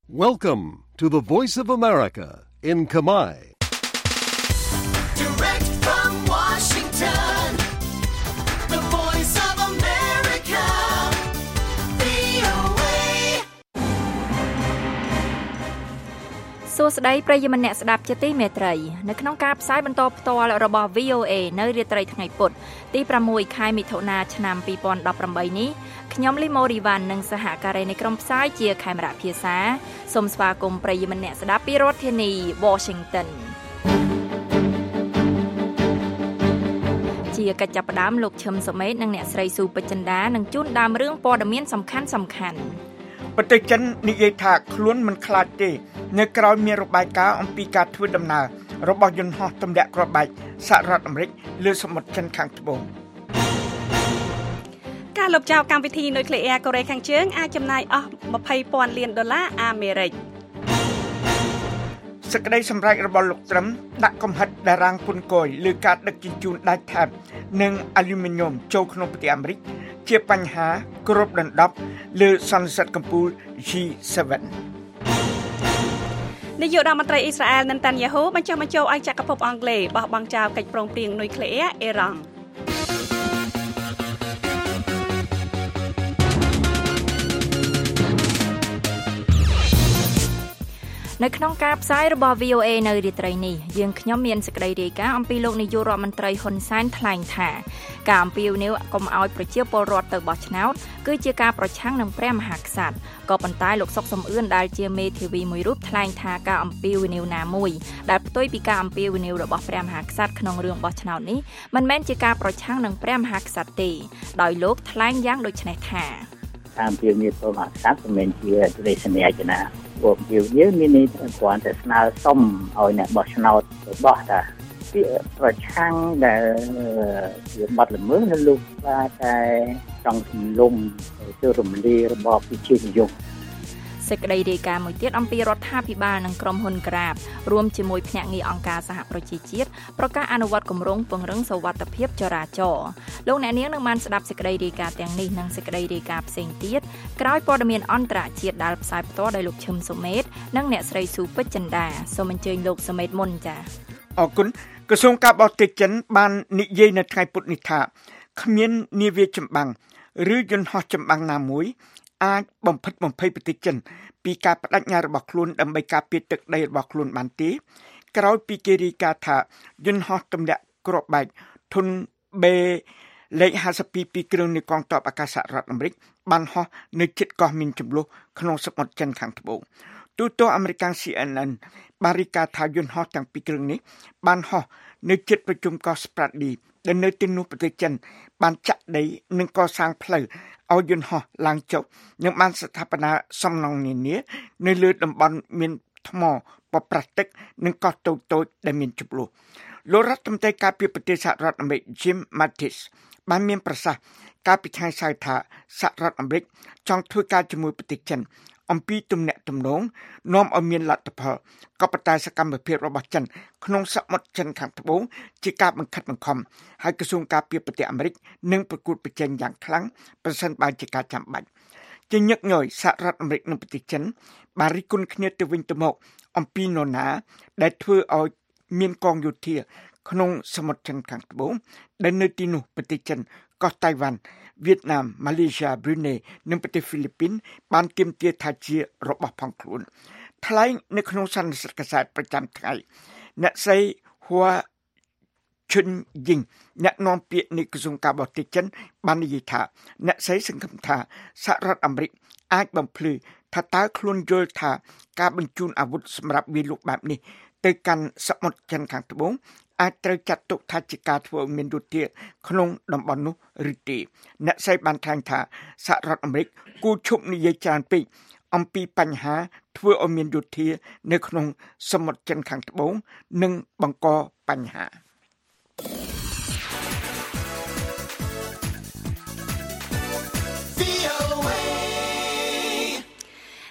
Welcome to the Voice of America in Khmer. Direct from Washington, the Voice of America, VOA. សួស្តីប្រិយមិត្តអ្នកស្ដាប់ជាទីមេត្រីនៅក្នុងការផ្សាយបន្តផ្ទាល់របស់ VOA នៅរាត្រីថ្ងៃពុធទី6ខែមិថុនាឆ្នាំ2018នេះខ្ញុំលីម៉ូរីវ៉ាន់និងសហការីនៃក្រុមផ្សាយជាខេមរៈភាសាសូមស្វាគមន៍ប្រិយមិត្តអ្នកស្ដាប់ពីរដ្ឋធានី Washington ជាកិច្ចចាប់ផ្ដើមលោកឈឹមសុមេតនិងអ្នកស្រីស៊ូពេជ្រចិន្តានឹងជូនដើមរឿងព័ត៌មានសំខាន់ប្រទេសចិននិយាយថាខ្លួនមិនខ្លាចទេនៅក្រៅមានរបាយការណ៍អំពីការធ្វើដំណើររបស់យន្តហោះទម្លាក់គ្រាប់បែកសហរដ្ឋអាមេរិកលើសមុទ្រចិនខាងត្បូងការលុបចោលកម្មវិធីនុយក្លេអ៊ែរកូរ៉េខាងជើងអាចចំណាយអស់$20,000 លានអាមេរិកសេចក្តីសម្រេចរបស់លោកត្រឹមដាក់កំហិតតារាងពន្ធគយលើការដឹកជញ្ជូនដាច់ថែបនិងអាលូមីញ៉ុមចូលក្នុងប្រទេសអាមេរិកជាបញ្ហាគ្របដណ្ដប់លើសន្និសីទកំពូល G7 នាយករដ្ឋមន្ត្រីអ៊ីស្រាអែលណាតាន់យ៉ាហ៊ូបញ្ចុះបញ្ចូលឲ្យចក្រភពអង់គ្លេសបោះបង់ចោលកិច្ចព្រមព្រៀងនុយក្លេអ៊ែរអ៊ីរ៉ង់នៅក្នុងការផ្សាយរបស់ VOA នៅរាត្រីនេះយើងខ្ញុំមានសេចក្តីរាយការណ៍អំពីលោកនាយករដ្ឋមន្ត្រីហ៊ុនសែនថ្លែងថាការអំពាវនាវកុំឲ្យប្រជាពលរដ្ឋទៅបោះឆ្នោតគឺជាការប្រឆាំងនឹងព្រះមហាក្សត្រក៏ប៉ុន្តែលោកសុកសំអឿនដែលជាមេធាវីមួយរូបថ្លែងថាការអំពាវនាវណាមួយដែលផ្ទុយពីការអំពាវនាវរបស់ព្រះមហាក្សត្រក្នុងរឿងបោះឆ្នោតនេះមិនមែនជាការប្រឆាំងនឹងព្រះមហាក្សត្រទេដោយលោកថ្លែងយ៉ាងដូចនេះថាការអំពាវនាវព្រះមហាក្សត្រមិនមែនជាទស្សនៈណាពួកយើងមានន័យថាគ្រាន់តែស្នើសុំឲ្យអ្នកបោះឆ្នោតបោះថាពាក្យប្រឆាំងដែលជាបាត់ល្មើសនៅលោកបាទតែចង់ជំនុំទៅរំលាយរបបប្រជានិយមសេចក្តីរាយការណ៍មួយទៀតអំពីរដ្ឋាភិបាលនិងក្រុមហ៊ុន Grab រួមជាមួយភ្នាក់ងារអង្គការសហប្រជាជាតិប្រកាសអនុវត្តគម្រោងពង្រឹងសុវត្ថិភាពចរាចរណ៍លោកអ្នកនាងនឹងបានស្ដាប់សេចក្តីរាយការណ៍ទាំងនេះនិងសេចក្តីរាយការណ៍ផ្សេងទៀតក្រោយព័ត៌មានអន្តរជាតិដែលផ្សាយផ្ទាល់ដោយលោកឈឹមសុមេតនិងអ្នកស្រីស៊ូពេជ្រចិន្តាសូមអញ្ជើញលោកសុមេតមុនចា៎អរគុណក្រសួងការបរទេសចិនបាននិយាយនៅថ្ងៃពុធនេះថាគ្មាននាវាចម្បាំងឬយន្តហោះចម្បាំងណាមួយអាចបំផិតបំភ័យប្រទេសចិនពីការបដិញ្ញារបស់ខ្លួនដើម្បីការពារទឹកដីរបស់ខ្លួនបានទេក្រោយពីគេរាយការណ៍ថាយន្តហោះទម្លាក់គ្រាប់បែកធុនបេលេខ52ពីគ្រឿងនៃកងទ័ពអាកាសរដ្ឋអាមេរិកបានហោះនៅជិតកោះមានចំនួនក្នុងសមុទ្រចិនខាងត្បូងទូតអាមេរិក CNN បានរាយការណ៍ថាយន្តហោះទាំងពីរគ្រឿងនេះបានហោះនៅជិតប្រជុំកោះស្ប្រាឌីដែលនៅទីនោះប្រទេសចិនបានចាក់ដីនិងកសាងផ្លូវឲ្យយន្តហោះឡើងចុះនិងបានស្ថាបនាសំណង់នានានៅលើតំបន់មានថ្មប៉ប្រះទឹកនិងកោះតូចៗដែលមានជម្លោះលោករដ្ឋមន្ត្រីការពារប្រទេសសហរដ្ឋអាមេរិក Jim Mattis បានមានប្រសាសន៍កាលពីថ្ងៃសៅរ៍ថាសហរដ្ឋអាមេរិកចង់ធ្វើការជាមួយប្រទេសចិនអំពីទំនាក់ទំនងនាំឲ្យមានលទ្ធផលក៏ប៉ុន្តែសកម្មភាពរបស់ចិនក្នុងសមុទ្រចិនខាងត្បូងជាការបង្ខិតបង្ខំហើយក្រសួងការពារប្រទេសអាមេរិកនឹងប្រកួតប្រជែងយ៉ាងខ្លាំងប្រសិនបើជាការចាំបាច់ជាញឹកញយសហរដ្ឋអាមេរិកនិងប្រទេសចិនបានរិះគន់គ្នាទៅវិញទៅមកអំពីនរណាដែលធ្វើឲ្យមានកងយោធាក្នុងសមុទ្រចិនខាងត្បូងដែលនៅទីនោះប្រទេសចិនកោះតៃវ៉ាន់វៀតណាមម៉ាឡេស៊ីbrunei និងប្រទេសហ្វីលីពីនបានទាមទារថាជារបស់ផងខ្លួនថ្លែងនៅក្នុងសន្និសីទកាសែតប្រចាំថ្ងៃអ្នកស្រីហួឈុនយីងអ្នកនាំពាក្យនៃក្រសួងការបរទេសចិនបាននិយាយថាអ្នកស្រីសង្ឃឹមថាសហរដ្ឋអាមេរិកអាចបំភ្លឺថាតើខ្លួនយល់ថាការបញ្ជូនអាវុធសម្រាប់វាយលុកបែបនេះទៅកាន់សមុទ្រចិនខាងត្បូងអាចត្រូវចាត់ទុកថាជាការធ្វើឲ្យមានយុទ្ធសាស្ត្រក្នុងតំបន់នោះឬទេអ្នកស្រីបានថ្លែងថាសហរដ្ឋអាមេរិកគួរឈប់និយាយច្រើនពេកអំពីបញ្ហាធ្វើឲ្យមានយុទ្ធសាស្ត្រនៅក្នុងសមុទ្រចិនខាងត្បូងនិងបង្កបញ្ហា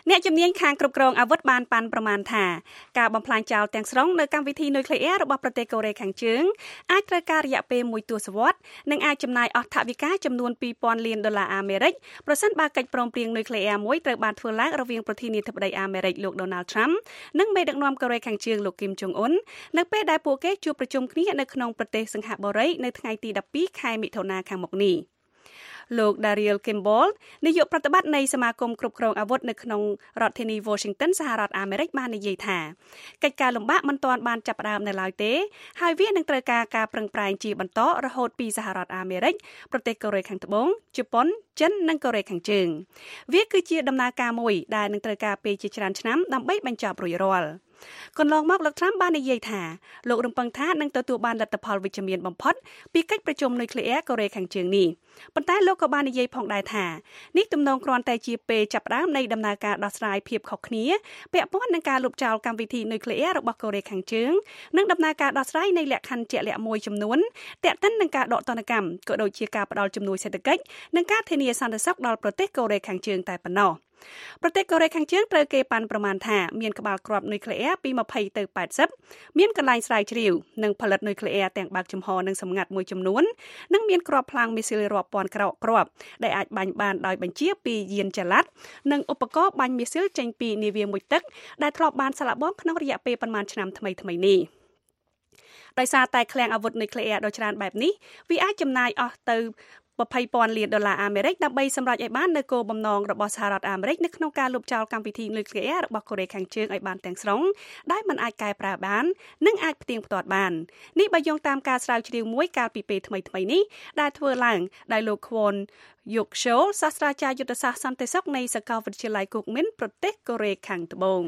អ្នកជំនាញខាងគ្រប់គ្រងអាវុធបានប៉ាន់ប្រមាណថាការបំផ្លាញចោលទាំងស្រុងនៅកម្មវិធីនុយក្លេអ៊ែររបស់ប្រទេសកូរ៉េខាងជើងអាចត្រូវការរយៈពេល1ទសវត្សរ៍និងអាចចំណាយអស់ថវិកាចំនួន$2,000 លានអាមេរិកប្រសិនបើកិច្ចព្រមព្រៀងនុយក្លេអ៊ែរមួយត្រូវបានធ្វើឡើងរវាងប្រធានាធិបតីអាមេរិកលោក Donald Trump និងមេដឹកនាំកូរ៉េខាងជើងលោក Kim Jong Un នៅពេលដែលពួកគេជួបប្រជុំគ្នានៅក្នុងប្រទេសសិង្ហបុរីនៅថ្ងៃទី12ខែមិថុនាខាងមុខនេះលោក Daryl Kimball នាយកប្រតិបត្តិនៃសមាគមគ្រប់គ្រងអាវុធនៅក្នុងរដ្ឋធានី Washington សហរដ្ឋអាមេរិកបាននិយាយថាកិច្ចការលំបាកមិនទាន់បានចាប់ផ្ដើមនៅឡើយទេហើយវានឹងត្រូវការការប្រឹងប្រែងជាបន្តរហូតពីសហរដ្ឋអាមេរិកប្រទេសកូរ៉េខាងត្បូងជប៉ុនចិននិងកូរ៉េខាងជើងវាគឺជាដំណើរការមួយដែលនឹងត្រូវការពេលជាច្រើនឆ្នាំដើម្បីបញ្ចប់រួចរាល់កន្លងមកលោក Trump បាននិយាយថាលោករំពឹងថានឹងទទួលបានលទ្ធផលវិជ្ជមានបំផុតពីកិច្ចប្រជុំនុយក្លេអ៊ែរកូរ៉េខាងជើងនេះប៉ុន្តែលោកក៏បាននិយាយផងដែរថានេះទំនងគ្រាន់តែជាពេលចាប់ផ្ដើមនៃដំណើរការដោះស្រាយភាពខុសគ្នាពាក់ព័ន្ធនឹងការលុបចោលកម្មវិធីនុយក្លេអ៊ែររបស់កូរ៉េខាងជើងនិងដំណើរការដោះស្រាយនៃលក្ខខណ្ឌជាក់លាក់មួយចំនួនទាក់ទិននឹងការដកទណ្ឌកម្មក៏ដូចជាការផ្តល់ជំនួយសេដ្ឋកិច្ចនិងការធានាសន្តិសុខដល់ប្រទេសកូរ៉េខាងជើងតែប៉ុណ្ណោះប្រទេសកូរ៉េខាងជើងត្រូវគេប៉ាន់ប្រមាណថាមានក្បាលគ្រាប់នុយក្លេអ៊ែរពី20ទៅ80មានកន្លែងស្រាវជ្រាវនិងផលិតនុយក្លេអ៊ែរទាំងបើកចំហនិងសម្ងាត់មួយចំនួននិងមានគ្រាប់ផ្លាំងមីស៊ីលរាប់ពាន់គ្រាប់ដែលអាចបាញ់បានដោយបញ្ជាពីយានចល័តនិងឧបករណ៍បាញ់មីស៊ីលចេញពីនាវាមុជទឹកដែលធ្លាប់បានសាកល្បងក្នុងរយៈពេលប៉ុន្មានឆ្នាំថ្មីៗនេះដោយសារតែឃ្លាំងអាវុធនុយក្លេអ៊ែរដ៏ច្រើនបែបនេះវាអាចចំណាយអស់ទៅ$20,000 លានអាមេរិកដើម្បីសម្រេចឲ្យបាននូវគោលបំណងរបស់សហរដ្ឋអាមេរិកនៅក្នុងការលុបចោលកម្មវិធីនុយក្លេអ៊ែររបស់កូរ៉េខាងជើងឲ្យបានទាំងស្រុងដែលមិនអាចកែប្រែបាននិងអាចផ្ទៀងផ្ទាត់បាននេះបើយោងតាមការស្រាវជ្រាវមួយកាលពីពេលថ្មីៗនេះដែលធ្វើឡើងដោយលោក Kwon Yuk-chol សាស្ត្រាចារ្យយុទ្ធសាស្ត្រសន្តិសុខនៃសាកលវិទ្យាល័យ Kookmin ប្រទេសកូរ៉េខាងត្បូង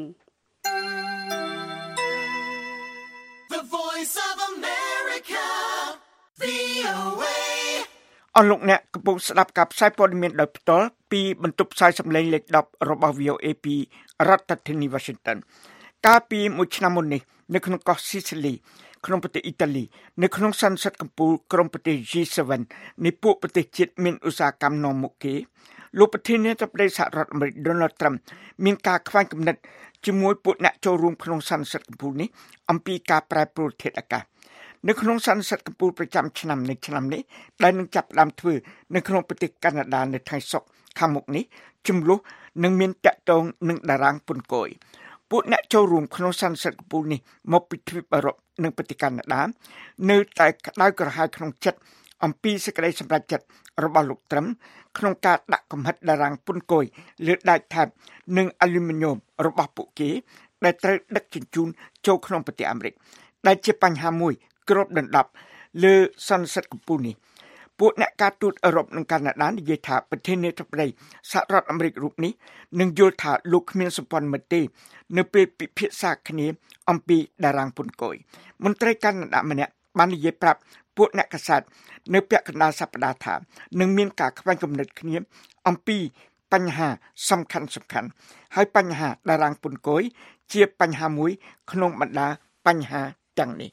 The Voice of America, VOA. អស់លោកអ្នកកំពុងស្ដាប់ការផ្សាយព័ត៌មានដោយផ្ទាល់ពីបន្ទប់ផ្សាយសម្លេងលេខ10របស់ VOA ពីរដ្ឋធានី Washington កាលពី1ឆ្នាំមុននេះនៅក្នុងកោះ Sicily ក្នុងប្រទេសអ៊ីតាលីនៅក្នុងសន្និសីទកំពូលក្រុមប្រទេស G7 នៃពួកប្រទេសជាតិមានឧស្សាហកម្មនាំមុខគេលោកប្រធានាធិបតីសហរដ្ឋអាមេរិក Donald Trump មានការខ្វែងគំនិតជាមួយពួកអ្នកចូលរួមក្នុងសន្និសីទកំពូលនេះអំពីការប្រែប្រួលធាតុអាកាសនៅក្នុងសន្និសីទកំពូលប្រចាំឆ្នាំនៃឆ្នាំនេះដែលនឹងចាប់ផ្ដើមធ្វើនៅក្នុងប្រទេសកាណាដានៅថ្ងៃសុក្រខាងមុខនេះជំនួសនឹងមានតាក់ទងនឹងតារាងពន្ធគយពួកអ្នកចូលរួមក្នុងសន្និសីទកំពូលនេះមកពីទ្វីបអឺរ៉ុបនិងប្រទេសកាណាដានៅតែក្តៅក្រហាយក្នុងចិត្តអំពីសេចក្តីសម្រេចចិត្តរបស់លោកត្រឹមក្នុងការដាក់កំហិតតារាងពន្ធគយលើដែកថែបនិងអាលូមីញ៉ូមរបស់ពួកគេដែលត្រូវដឹកជញ្ជូនចូលក្នុងប្រទេសអាមេរិកដែលជាបញ្ហាមួយគ្របដណ្ដប់លើសន្និសីទកំពូលនេះពួកអ្នកការទូតអឺរ៉ុបនិងកាណាដានិយាយថាប្រធានាធិបតីសហរដ្ឋអាមេរិករូបនេះនឹងយល់ថាលោកគ្មានសម្ព័ន្ធមិត្តទេនៅពេលពិភាក្សាគ្នាអំពីតារាងពន្ធគយមន្ត្រីកាណាដាម្នាក់បាននិយាយប្រាប់ពួកអ្នកកាសែតនៅពាក់កណ្ដាលសប្តាហ៍ថានឹងមានការខ្វែងគំនិតគ្នាអំពីបញ្ហាសំខាន់ហើយបញ្ហាតារាងពន្ធគយជាបញ្ហាមួយក្នុងបណ្ដាបញ្ហាទាំងនេះ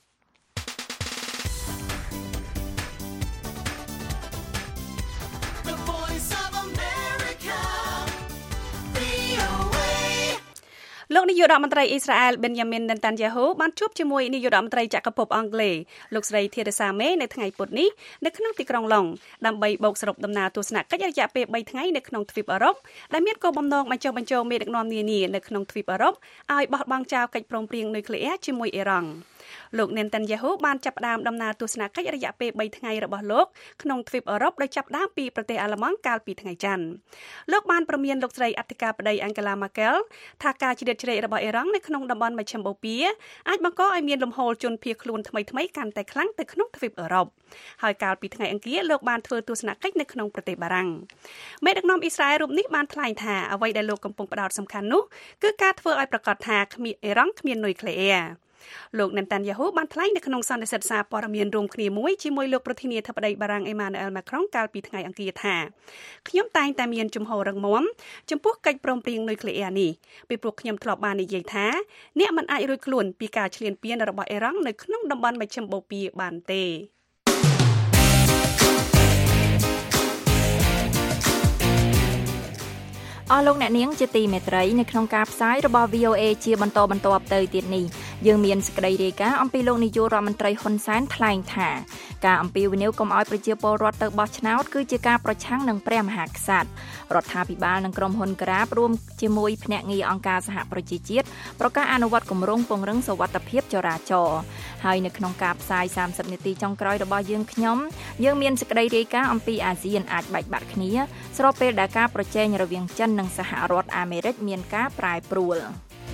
លោកនាយករដ្ឋមន្ត្រីអ៊ីស្រាអែល Benjamin Netanyahu បានជួបជាមួយនាយករដ្ឋមន្ត្រីចក្រភពអង់គ្លេសលោកស្រី Theresa May នៅថ្ងៃពុធនេះនៅក្នុងទីក្រុងឡុងដើម្បីបូកសរុបដំណើរទស្សនកិច្ចរយៈពេល3ថ្ងៃនៅក្នុងទ្វីបអឺរ៉ុបដែលមានគោលបំណងបញ្ចុះបញ្ចូលមេដឹកនាំនានានៅក្នុងទ្វីបអឺរ៉ុបឲ្យបោះបង់ចោលកិច្ចព្រមព្រៀងនុយក្លេអ៊ែរជាមួយអ៊ីរ៉ង់លោក Netanyahu បានចាប់ផ្ដើមដំណើរទស្សនកិច្ចរយៈពេល3ថ្ងៃរបស់លោកក្នុងទ្វីបអឺរ៉ុបដោយចាប់ផ្ដើមពីប្រទេសអាល្លឺម៉ង់កាលពីថ្ងៃច័ន្ទលោកបានព្រមានលោកស្រីអធិការបតី Angela Merkel ថាការជ្រៀតជ្រែករបស់អ៊ីរ៉ង់នៅក្នុងតំបន់មជ្ឈិមបូព៌ាអាចបង្កឲ្យមានលំហូរជនភៀសខ្លួនថ្មីៗកាន់តែខ្លាំងទៅក្នុងទ្វីបអឺរ៉ុបហើយកាលពីថ្ងៃអង្គារលោកបានធ្វើទស្សនកិច្ចនៅក្នុងប្រទេសបារាំងមេដឹកនាំអ៊ីស្រាអែលរូបនេះបានថ្លែងថាអ្វីដែលលោកកំពុងផ្ដោតសំខាន់នោះគឺការធ្វើឲ្យប្រកាសថាអ៊ីរ៉ង់គ្មាននុយក្លេអ៊ែរលោក Netanyahu បានថ្លែងនៅក្នុងសន្និសីទសារព័ត៌មានរួមគ្នាមួយជាមួយលោកប្រធានាធិបតីបារាំង Emmanuel Macron កាលពីថ្ងៃអង្គារថាខ្ញុំតែងតែមានជំហររឹងមាំចំពោះកិច្ចព្រមព្រៀងនុយក្លេអ៊ែរនេះពីព្រោះខ្ញុំធ្លាប់បាននិយាយថាអ្នកមិនអាចរួចខ្លួនពីការឈ្លានពានរបស់អ៊ីរ៉ង់នៅក្នុងតំបន់មជ្ឈិមបូព៌ាបានទេអស់លោកអ្នកនាងជាទីមេត្រីនៅក្នុងការផ្សាយរបស់ VOA ជាបន្តទៅទៀតនេះយើងមានសេចក្តីរាយការណ៍អំពីលោកនាយករដ្ឋមន្ត្រីហ៊ុនសែនថ្លែងថាការអំពាវនាវកុំឲ្យប្រជាពលរដ្ឋទៅបោះឆ្នោតគឺជាការប្រឆាំងនឹងព្រះមហាក្សត្ររដ្ឋាភិបាលនិងក្រុមហ៊ុន Grab រួមជាមួយភ្នាក់ងារអង្គការសហប្រជាជាតិប្រកាសអនុវត្តគម្រោងពង្រឹងសុវត្ថិភាពចរាចរណ៍ហើយនៅក្នុងការផ្សាយ30នាទីចុងក្រោយរបស់យើងយើងមានសេចក្តីរាយការណ៍អំពីអាស៊ានអាចបែកបាក់គ្នាស្របពេលដែលការប្រជែងរវាងចិននិងសហរដ្ឋអាមេរិកមានការប្រែប្រួល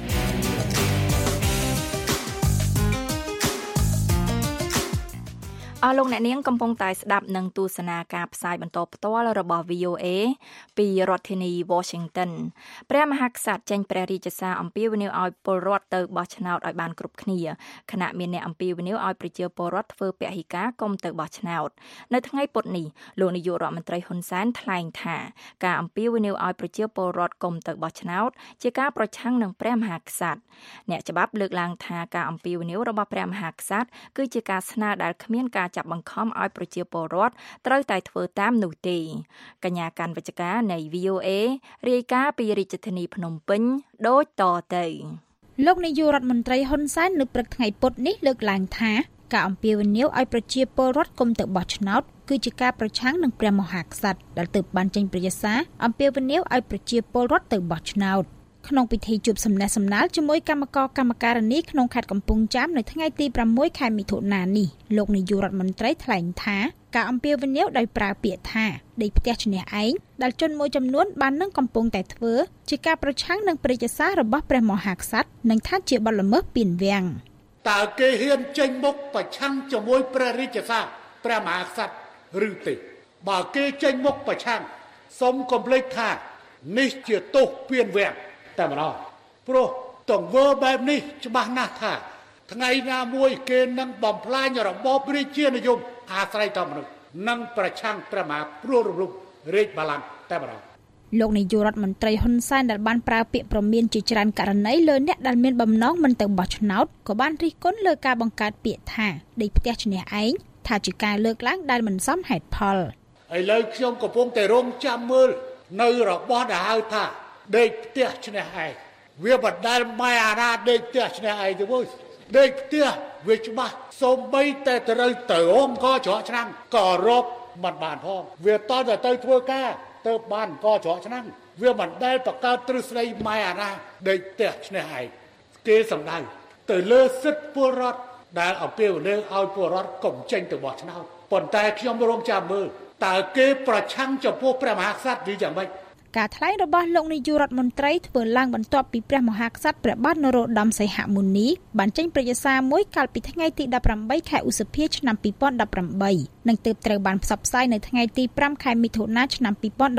អស់លោកអ្នកនាងកំពុងតែស្ដាប់និងទស្សនាការផ្សាយបន្តផ្ទាល់របស់ VOA ពីរដ្ឋធានី Washington ព្រះមហាក្សត្រចេញព្រះរាជសារអំពាវនាវឲ្យពលរដ្ឋទៅបោះឆ្នោតឲ្យបានគ្រប់គ្នាខណៈមានអ្នកអំពាវនាវឲ្យប្រជាពលរដ្ឋធ្វើពហិការកុំទៅបោះឆ្នោតនៅថ្ងៃពុធនេះលោកនាយករដ្ឋមន្ត្រីហ៊ុនសែនថ្លែងថាការអំពាវនាវឲ្យប្រជាពលរដ្ឋកុំទៅបោះឆ្នោតជាការប្រឆាំងនឹងព្រះមហាក្សត្រអ្នកច្បាប់លើកឡើងថាការអំពាវនាវរបស់ព្រះមហាក្សត្រគឺជាការស្នើដែលគ្មានការចាប់បង្ខំឲ្យប្រជាពលរដ្ឋត្រូវតែធ្វើតាមនោះទេកញ្ញាកាន់វិជ្ជការនៃ VOA រាយការណ៍ពីរាជធានីភ្នំពេញដូចតទៅលោកនាយករដ្ឋមន្ត្រីហ៊ុនសែននៅព្រឹកថ្ងៃពុធនេះលើកឡើងថាការអំពាវនាវឲ្យប្រជាពលរដ្ឋកុំទៅបោះឆ្នោតគឺជាការប្រឆាំងនឹងព្រះមហាក្សត្រដែលទើបបានចេញព្រះរាជសារអំពាវនាវឲ្យប្រជាពលរដ្ឋទៅបោះឆ្នោតក្នុងពិធីជួបសំណេះសំណាលជាមួយគណៈកម្មការនីក្នុងខេត្តកំពង់ចាមនៅថ្ងៃទី6ខែមិថុនានេះលោកនាយករដ្ឋមន្ត្រីថ្លែងថាការអំពាវនាវដោយប្រើពាក្យថាដេកផ្ទះឈ្នះឯងដែលជនមួយចំនួនបាននឹងកំពុងតែធ្វើជាការប្រឆាំងនឹងព្រះរាជសាររបស់ព្រះមហាក្សត្រនិងថាជាបទល្មើសពានវាំងតើគេហ៊ានចេញមុខប្រឆាំងជាមួយព្រះរាជសារព្រះមហាក្សត្រឬទេបើគេចេញមុខប្រឆាំងសូមកុំភ្លេចថានេះជាទោសពានវាំងតែម្ដងព្រោះទង្វើបែបនេះច្បាស់ណាស់ថាថ្ងៃណាមួយគេនឹងបំផ្លាញរបបរាជានិយមអាស្រ័យតមនុស្សនិងប្រឆាំងព្រះមហាព្រោះរំលំរាជបល្ល័ង្កតែម្ដងលោកនាយករដ្ឋមន្ត្រីហ៊ុនសែនដែលបានប្រើពាក្យប្រមានជាច្រើនករណីលើអ្នកដែលមានបំណងមិនទៅបោះឆ្នោតក៏បានរិះគន់លើការបង្កើតពាក្យថាដេកផ្ទះឈ្នះឯងថាជាការលើកឡើងដែលមិនសមហេតុផលឥឡូវខ្ញុំកំពុងតែរងចាំមើលនៅរបស់ដែលហៅថាដេកផ្ទះឈ្នះឯងវាបដាលម៉ែអាណាដេកផ្ទះឈ្នះឯងទៅវិញដេកផ្ទះវាច្បាស់សូម្បីតែត្រូវទៅអូមក៏ច្រកឆ្នាំក៏រកមិនបានផងវាតតែទៅធ្វើការទៅបានក៏ច្រកឆ្នាំវាមិនដែលបង្កើតទ្រឹស្ដីម៉ែអាណាដេកផ្ទះឈ្នះឯងគេសំដៅទៅលើសិទ្ធិពលរដ្ឋដែលអំពាវនាវឲ្យពលរដ្ឋកុំចេញទៅបោះឆ្នោតប៉ុន្តែខ្ញុំរងចាំមើលតើគេប្រឆាំងចំពោះព្រះមហាក្សត្រឬយ៉ាងម៉េចការថ្លែងរបស់លោកនាយករដ្ឋមន្ត្រីធ្វើឡើងបន្ទាប់ពីព្រះមហាក្សត្រព្រះបាទនរោត្តមសីហមុនីបានចេញព្រះរាជសារមួយកាលពីថ្ងៃទី18ខែឧសភាឆ្នាំ2018និងទើបត្រូវបានផ្សព្វផ្សាយនៅថ្ងៃទី5ខែមិថុនាឆ្នាំ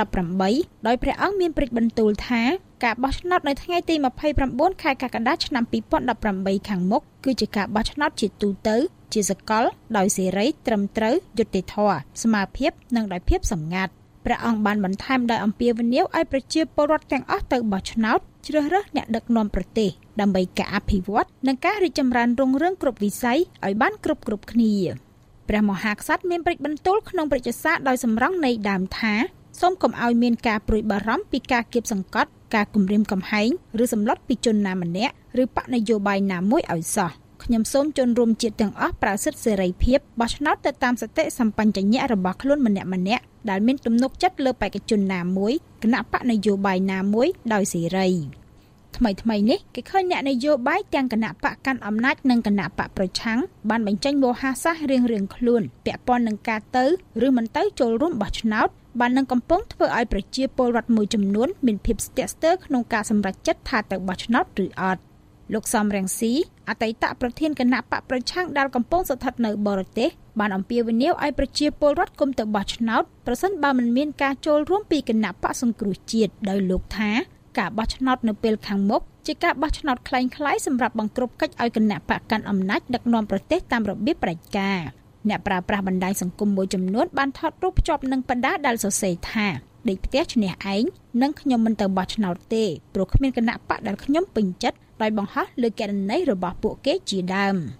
2018ដោយព្រះអង្គមានព្រិចបន្ទូលថាការបោះឆ្នោតនៅថ្ងៃទី29ខែកក្កដាឆ្នាំ2018ខាងមុខគឺជាការបោះឆ្នោតជាទូទៅជាសកលដោយសេរីត្រឹមត្រូវយុត្តិធម៌ស្មើភាពនិងដោយភាពសម្ងាត់ព្រះអង្គបានបន្ថែមដោយអំពាវនាវឲ្យប្រជាពលរដ្ឋទាំងអស់ទៅបោះឆ្នោតជ្រើសរើសអ្នកដឹកនាំប្រទេសដើម្បីការអភិវឌ្ឍនិងការរីកចម្រើនរុងរឿងគ្រប់វិស័យឲ្យបានគ្រប់គ្នាព្រះមហាក្សត្រមានព្រិចបន្ទូលក្នុងព្រះរាជសារដោយសម្រង់នៃដើមថាសូមកុំឲ្យមានការព្រួយបារម្ភពីការគៀបសង្កត់ការគំរាមកំហែងឬសម្លុតពីជនណាម្នាក់ឬបកនយោបាយណាមួយឲ្យសោះខ្ញុំសូមជូនរួមជាតិទាំងអស់ប្រើសិទ្ធិសេរីភាពបោះឆ្នោតទៅតាមសតិសម្បញ្ញញ្ញៈរបស់ខ្លួនម្នាក់ៗដែលមានទំនុកចិត្តលើបេក្ខជនណាមួយគណៈបកនយោបាយណាមួយដោយសេរីថ្មីនេះគេឃើញអ្នកនយោបាយទាំងគណៈបកកាន់អំណាចនិងគណៈបកប្រឆាំងបានបញ្ចេញវោហារសាស្ត្ររៀងៗខ្លួនពាក់ព័ន្ធនឹងការទៅឬមិនទៅចូលរួមបោះឆ្នោតបាននឹងកំពុងធ្វើឲ្យប្រជាពលរដ្ឋមួយចំនួនមានភាពស្ទាក់ស្ទើរក្នុងការសម្រេចចិត្តថាទៅបោះឆ្នោតឬអត់លោកសំរងស៊ីអតីតប្រធានគណៈបកប្រឆាំងដែលកំពុងស្ថិតនៅបរទេសបានអំពាវនាវឲ្យប្រជាពលរដ្ឋគុំទៅបោះឆ្នោតប្រសិនបើមិនមានការចូលរួមពីគណៈបកសង្គ្រោះជាតិដោយលោកថាការបោះឆ្នោតនៅពេលខាងមុខជាការបោះឆ្នោតคล้ายៗសម្រាប់បង្ក្រប់កិច្ចឲ្យគណៈបកកាន់អំណាចដឹកនាំប្រទេសតាមរបៀបផ្ដាច់ការអ្នកប្រើប្រាស់បណ្ដាញសង្គមមួយចំនួនបានថតរូបភ្ជាប់នឹងបដាដែលសរសេរថាដេកផ្ទះឈ្នះឯងនិងខ្ញុំមិនទៅបោះឆ្នោតទេព្រោះគ្មានគណៈបកដែលខ្ញុំពេញចិត្តដោយបង្ហោះលើកណន័យរបស់ពួកគេជាដើម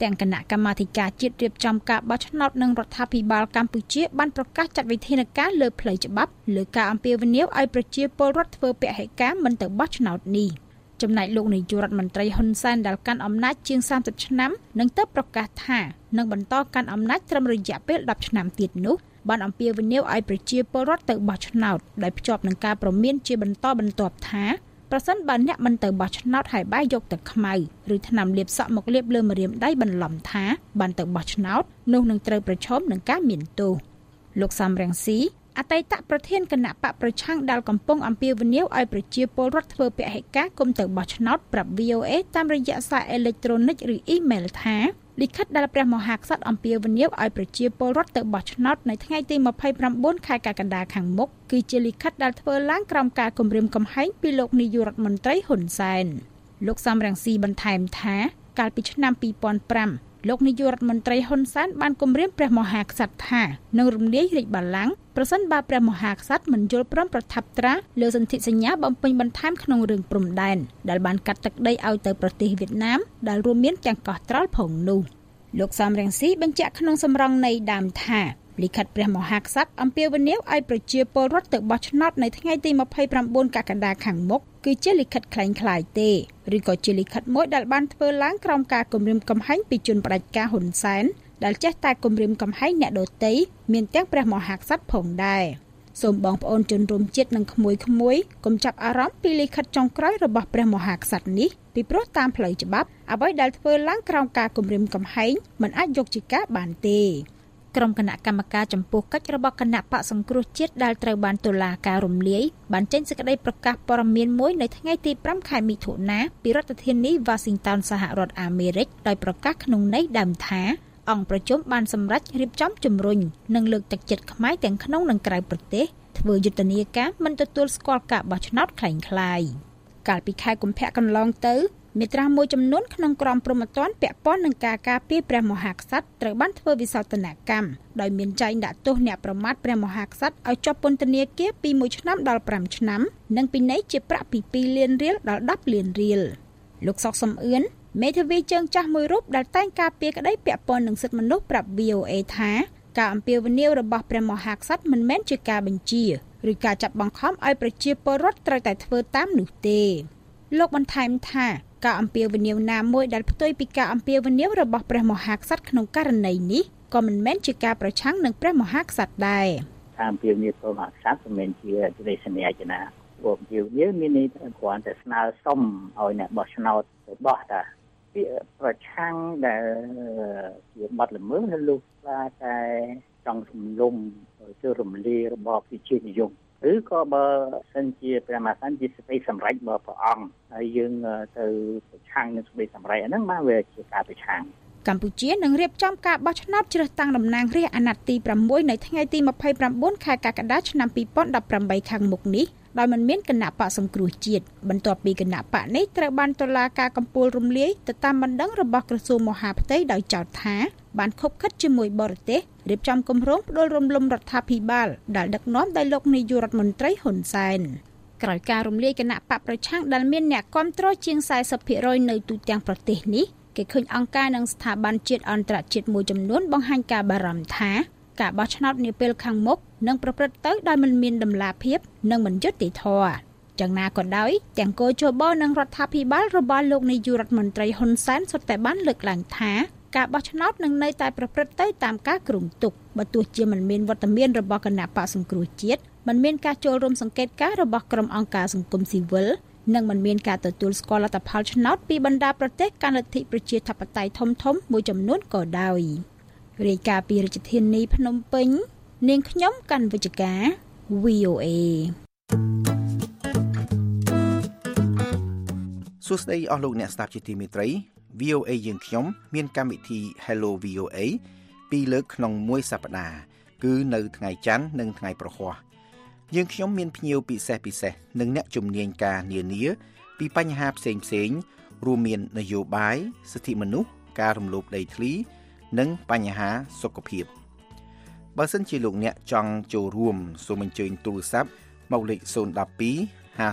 ទាំងគណៈកម្មាធិការជាតិរៀបចំការបោះឆ្នោតនិងរដ្ឋាភិបាលកម្ពុជាបានប្រកាសចាត់វិធានការលើផ្លូវច្បាប់លើការអំពាវនាវឲ្យប្រជាពលរដ្ឋធ្វើពហិការមិនទៅបោះឆ្នោតនេះចំណែកលោកនាយករដ្ឋមន្ត្រីហ៊ុនសែនដែលកាន់អំណាចជាង30ឆ្នាំនឹងទៅប្រកាសថានឹងបន្តកាន់អំណាចត្រឹមរយៈពេល10ឆ្នាំទៀតនោះបានអំពាវនាវឲ្យប្រជាពលរដ្ឋទៅបោះឆ្នោតដោយភ្ជាប់នឹងការព្រមានជាបន្តបន្ទាប់ថាប្រសិនបើអ្នកមិនទៅបោះឆ្នោតហើយបែរយកទឹកខ្មៅឬថ្នាំលាបសក់មកលាបលើម្រាមដៃបន្លំថាបានទៅបោះឆ្នោតនោះនឹងត្រូវប្រឈមនឹងការមានទោសលោកសំរងស៊ីអតីតប្រធានគណៈបកប្រឆាំងដែលកំពុងអំពាវនាវឲ្យប្រជាពលរដ្ឋធ្វើពហិការគុំទៅបោះឆ្នោតប្រាប់ VOA តាមរយៈសារអេឡិចត្រូនិកឬអ៊ីមែលថាលិខិតដែលព្រះមហាក្សត្រអំពាវនាវឲ្យប្រជាពលរដ្ឋទៅបោះឆ្នោតនៅថ្ងៃទី29ខែកក្កដាខាងមុខគឺជាលិខិតដែលធ្វើឡើងក្រោមការគំរាមកំហែងពីលោកនាយករដ្ឋមន្ត្រីហ៊ុនសែនលោកសំរងស៊ីបន្ថែមថាកាលពីឆ្នាំ2005លោកនាយករដ្ឋមន្ត្រីហ៊ុនសែនបានគំរាមព្រះមហាក្សត្រថានឹងរំលាយរាជបល្ល័ង្កប្រសិនបើព្រះមហាក្សត្រមិនយល់ព្រមប្រថាប់ត្រាលើសន្ធិសញ្ញាបំពេញបន្ថែមក្នុងរឿងព្រំដែនដែលបានកាត់ទឹកដីឲ្យទៅប្រទេសវៀតណាមដែលរួមមានទាំងកោះត្រល់ផងនោះលោកសំរងស៊ីបញ្ជាក់ក្នុងសម្រងនៃដើមថាលិខិតព្រះមហាក្សត្រអំពាវនាវឲ្យប្រជាពលរដ្ឋទៅបោះឆ្នោតនៅថ្ងៃទី29កក្កដាខាងមុខគឺជាលិខិតคล้ายៗទេឬក៏ជាលិខិតមួយដែលបានធ្វើឡើងក្រោមការគំរាមកំហែងពីជនផ្ដាច់ការហ៊ុនសែនដែលចេះតែគំរាមកំហែងអ្នកដទៃមានទាំងព្រះមហាក្សត្រផងដែរសូមបងប្អូនជនរួមជាតិនិងក្មួយៗកុំចាប់អារម្មណ៍ពីលិខិតចុងក្រោយរបស់ព្រះមហាក្សត្រនេះពីព្រោះតាមផ្លូវច្បាប់អ្វីដែលធ្វើឡើងក្រោមការគំរាមកំហែងមិនអាចយកជាការបានទេក្រុមគណៈកម្មការចំពោះកិច្ចរបស់គណៈបកសង្គ្រោះជាតិដែលត្រូវបានតុលាការរំលាយបានចេញសេចក្តីប្រកាសព័ត៌មានមួយនៅថ្ងៃទី5ខែមិថុនាពីរដ្ឋធានី Washington សហរដ្ឋអាមេរិកដោយប្រកាសក្នុងន័យដើមថាអង្គប្រជុំបានសម្រេចរៀបចំជំរុញនិងលើកទឹកចិត្តខ្មែរទាំងក្នុងនិងក្រៅប្រទេសធ្វើយុទ្ធនាការមិនទទួលស្គាល់ការបោះឆ្នោតក្លែងក្លាយកាលពីខែកុម្ភៈកន្លងទៅមាត្រាមួយចំនួនក្នុងក្រមព្រហ្មទណ្ឌពាក់ព័ន្ធនឹងការការពារព្រះមហាក្សត្រត្រូវបានធ្វើវិសោធនកម្មដោយមានចែងដាក់ទោសអ្នកប្រមាថព្រះមហាក្សត្រឲ្យជាប់ពន្ធនាគារពី1ឆ្នាំដល់5ឆ្នាំនិងពិន័យជាប្រាក់ពី2លានរៀលដល់10លានរៀលលោកសុកសំអឿនមេធាវីជើងចាស់មួយរូបដែលតែងការពារក្តីពាក់ព័ន្ធនឹងសិទ្ធិមនុស្សប្រាប់ VOA ថាការអំពាវនាវរបស់ព្រះមហាក្សត្រមិនមែនជាការបញ្ជាឬការចាប់បង្ខំឲ្យប្រជាពលរដ្ឋត្រូវតែធ្វើតាមនោះទេលោកបន្ថែមថាការអំពាវនាវណាមួយដែលផ្ទុយពីការអំពាវនាវរបស់ព្រះមហាក្សត្រក្នុងករណីនេះក៏មិនមែនជាការប្រឆាំងនឹងព្រះមហាក្សត្រដែរការអំពាវនាវព្រះមហាក្សត្រមិនមែនជាទេសនាចនាពួកអំពាវនាវមានន័យថាគ្រាន់តែស្នើសុំឲ្យអ្នកបោះឆ្នោតទៅបោះតាពាក្យប្រឆាំងដែលជាបទល្មើសនៅលោកតែចង់រំលំជារំលាយរបបប្រជានិយមឬក៏បើសិនជាព្រះមហាក្សត្រជាសេចក្តីសម្រេចរបស់ព្រះអង្គហើយយើងទៅប្រឆាំងនឹងសេចក្តីសម្រេចអាហ្នឹងបានវាជាការប្រឆាំងកម្ពុជានឹងរៀបចំការបោះឆ្នោតជ្រើសតាំងតំណាងរាស្ត្រអាណត្តិទី6នៅថ្ងៃទី29ខែកក្កដាឆ្នាំ2018ខាងមុខនេះដោយមិនមានគណៈបកសង្គ្រោះជាតិបន្ទាប់ពីគណៈបកនេះត្រូវបានតុលាការកំពូលរំលាយទៅតាមបណ្ដឹងរបស់ក្រសួងមហាផ្ទៃដោយចោទថាបានខົບខិតជាមួយបរទេសរៀបចំគម្រោងផ្ដួលរំលំរដ្ឋាភិបាលដែលដឹកនាំដោយលោកនាយករដ្ឋមន្ត្រីហ៊ុនសែនក្រោយការរំលាយគណៈបកប្រឆាំងដែលមានអ្នកគាំទ្រជាង 40% នៅទូទាំងប្រទេសនេះគេឃើញអង្គការនិងស្ថាប័នជាតិអន្តរជាតិមួយចំនួនបង្ហាញការបារម្ភថាការបោះឆ្នោតនាពេលខាងមុខនឹងប្រព្រឹត្តទៅដោយមិនមានតម្លាភាពនិងមិនយុត្តិធម៌យ៉ាងណាក៏ដោយទាំងគយជបនិងរដ្ឋាភិបាលរបស់លោកនាយករដ្ឋមន្ត្រីហ៊ុនសែនសុទ្ធតែបានលើកឡើងថាការបោះឆ្នោតនឹងនៅតែប្រព្រឹត្តទៅតាមការគ្រោងទុកបើទោះជាមិនមានវត្តមានរបស់គណៈបកសង្គ្រោះជាតិមិនមានការចូលរួមសង្កេតការណ៍របស់ក្រុមអង្គការសង្គមស៊ីវិលនិងមិនមានការទទួលស្គាល់លទ្ធផលឆ្នោតពីបណ្ដាប្រទេសកាន់លទ្ធិប្រជាធិបតេយ្យធំៗមួយចំនួនក៏ដោយរាយការណ៍ពីរាជធានីភ្នំពេញនាងខ្ញុំកាន់វិជ្ជការ VOA សួស្តីអស់លោកអ្នកស្ដាប់ជាទីមេត្រី VOA យើងខ្ញុំមានកម្មវិធី Hello VOA ពីរលើកក្នុងមួយសប្តាហ៍គឺនៅថ្ងៃច័ន្ទនិងថ្ងៃប្រហ័សយើងខ្ញុំមានភ្ញៀវពិសេសនិងអ្នកជំនាញការនានាពីបញ្ហាផ្សេងរួមមាននយោបាយសិទ្ធិមនុស្សការរំលោភដីធ្លីនិងបញ្ហាសុខភាពបើសិនជាលោកអ្នកចង់ចូលរួមសូមអញ្ជើញទូរស័ព្ទមកលេខ012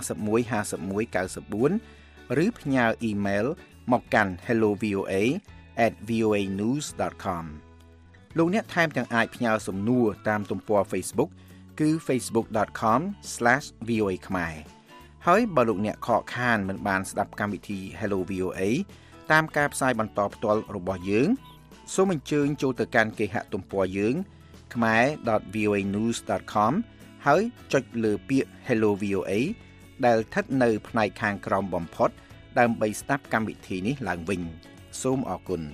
51 51 94 ឬផ្ញើអ៊ីមែលមកកាន់ hellovoa@rti.org radio@voanews.com លោកអ្នកថែមទាំងអាចផ្ញើសំណួរតាមទំព័រ Facebook គឺ facebook.com/voa ខ្មែរហើយបើលោកអ្នកខកខានមិនបានស្ដាប់កម្មវិធី Hello VOA តាមការផ្សាយបន្តផ្ទាល់របស់យើងសូមអញ្ជើញចូលទៅកាន់គេហទំព័រយើង khmer.voanews.com ហើយចុចលើពាក្យ Hello VOA ដែលស្ថិតនៅផ្នែកខាងក្រោមបំផុតដើម្បីស្ដាប់កម្មវិធីនេះឡើងវិញសូមអរគុណ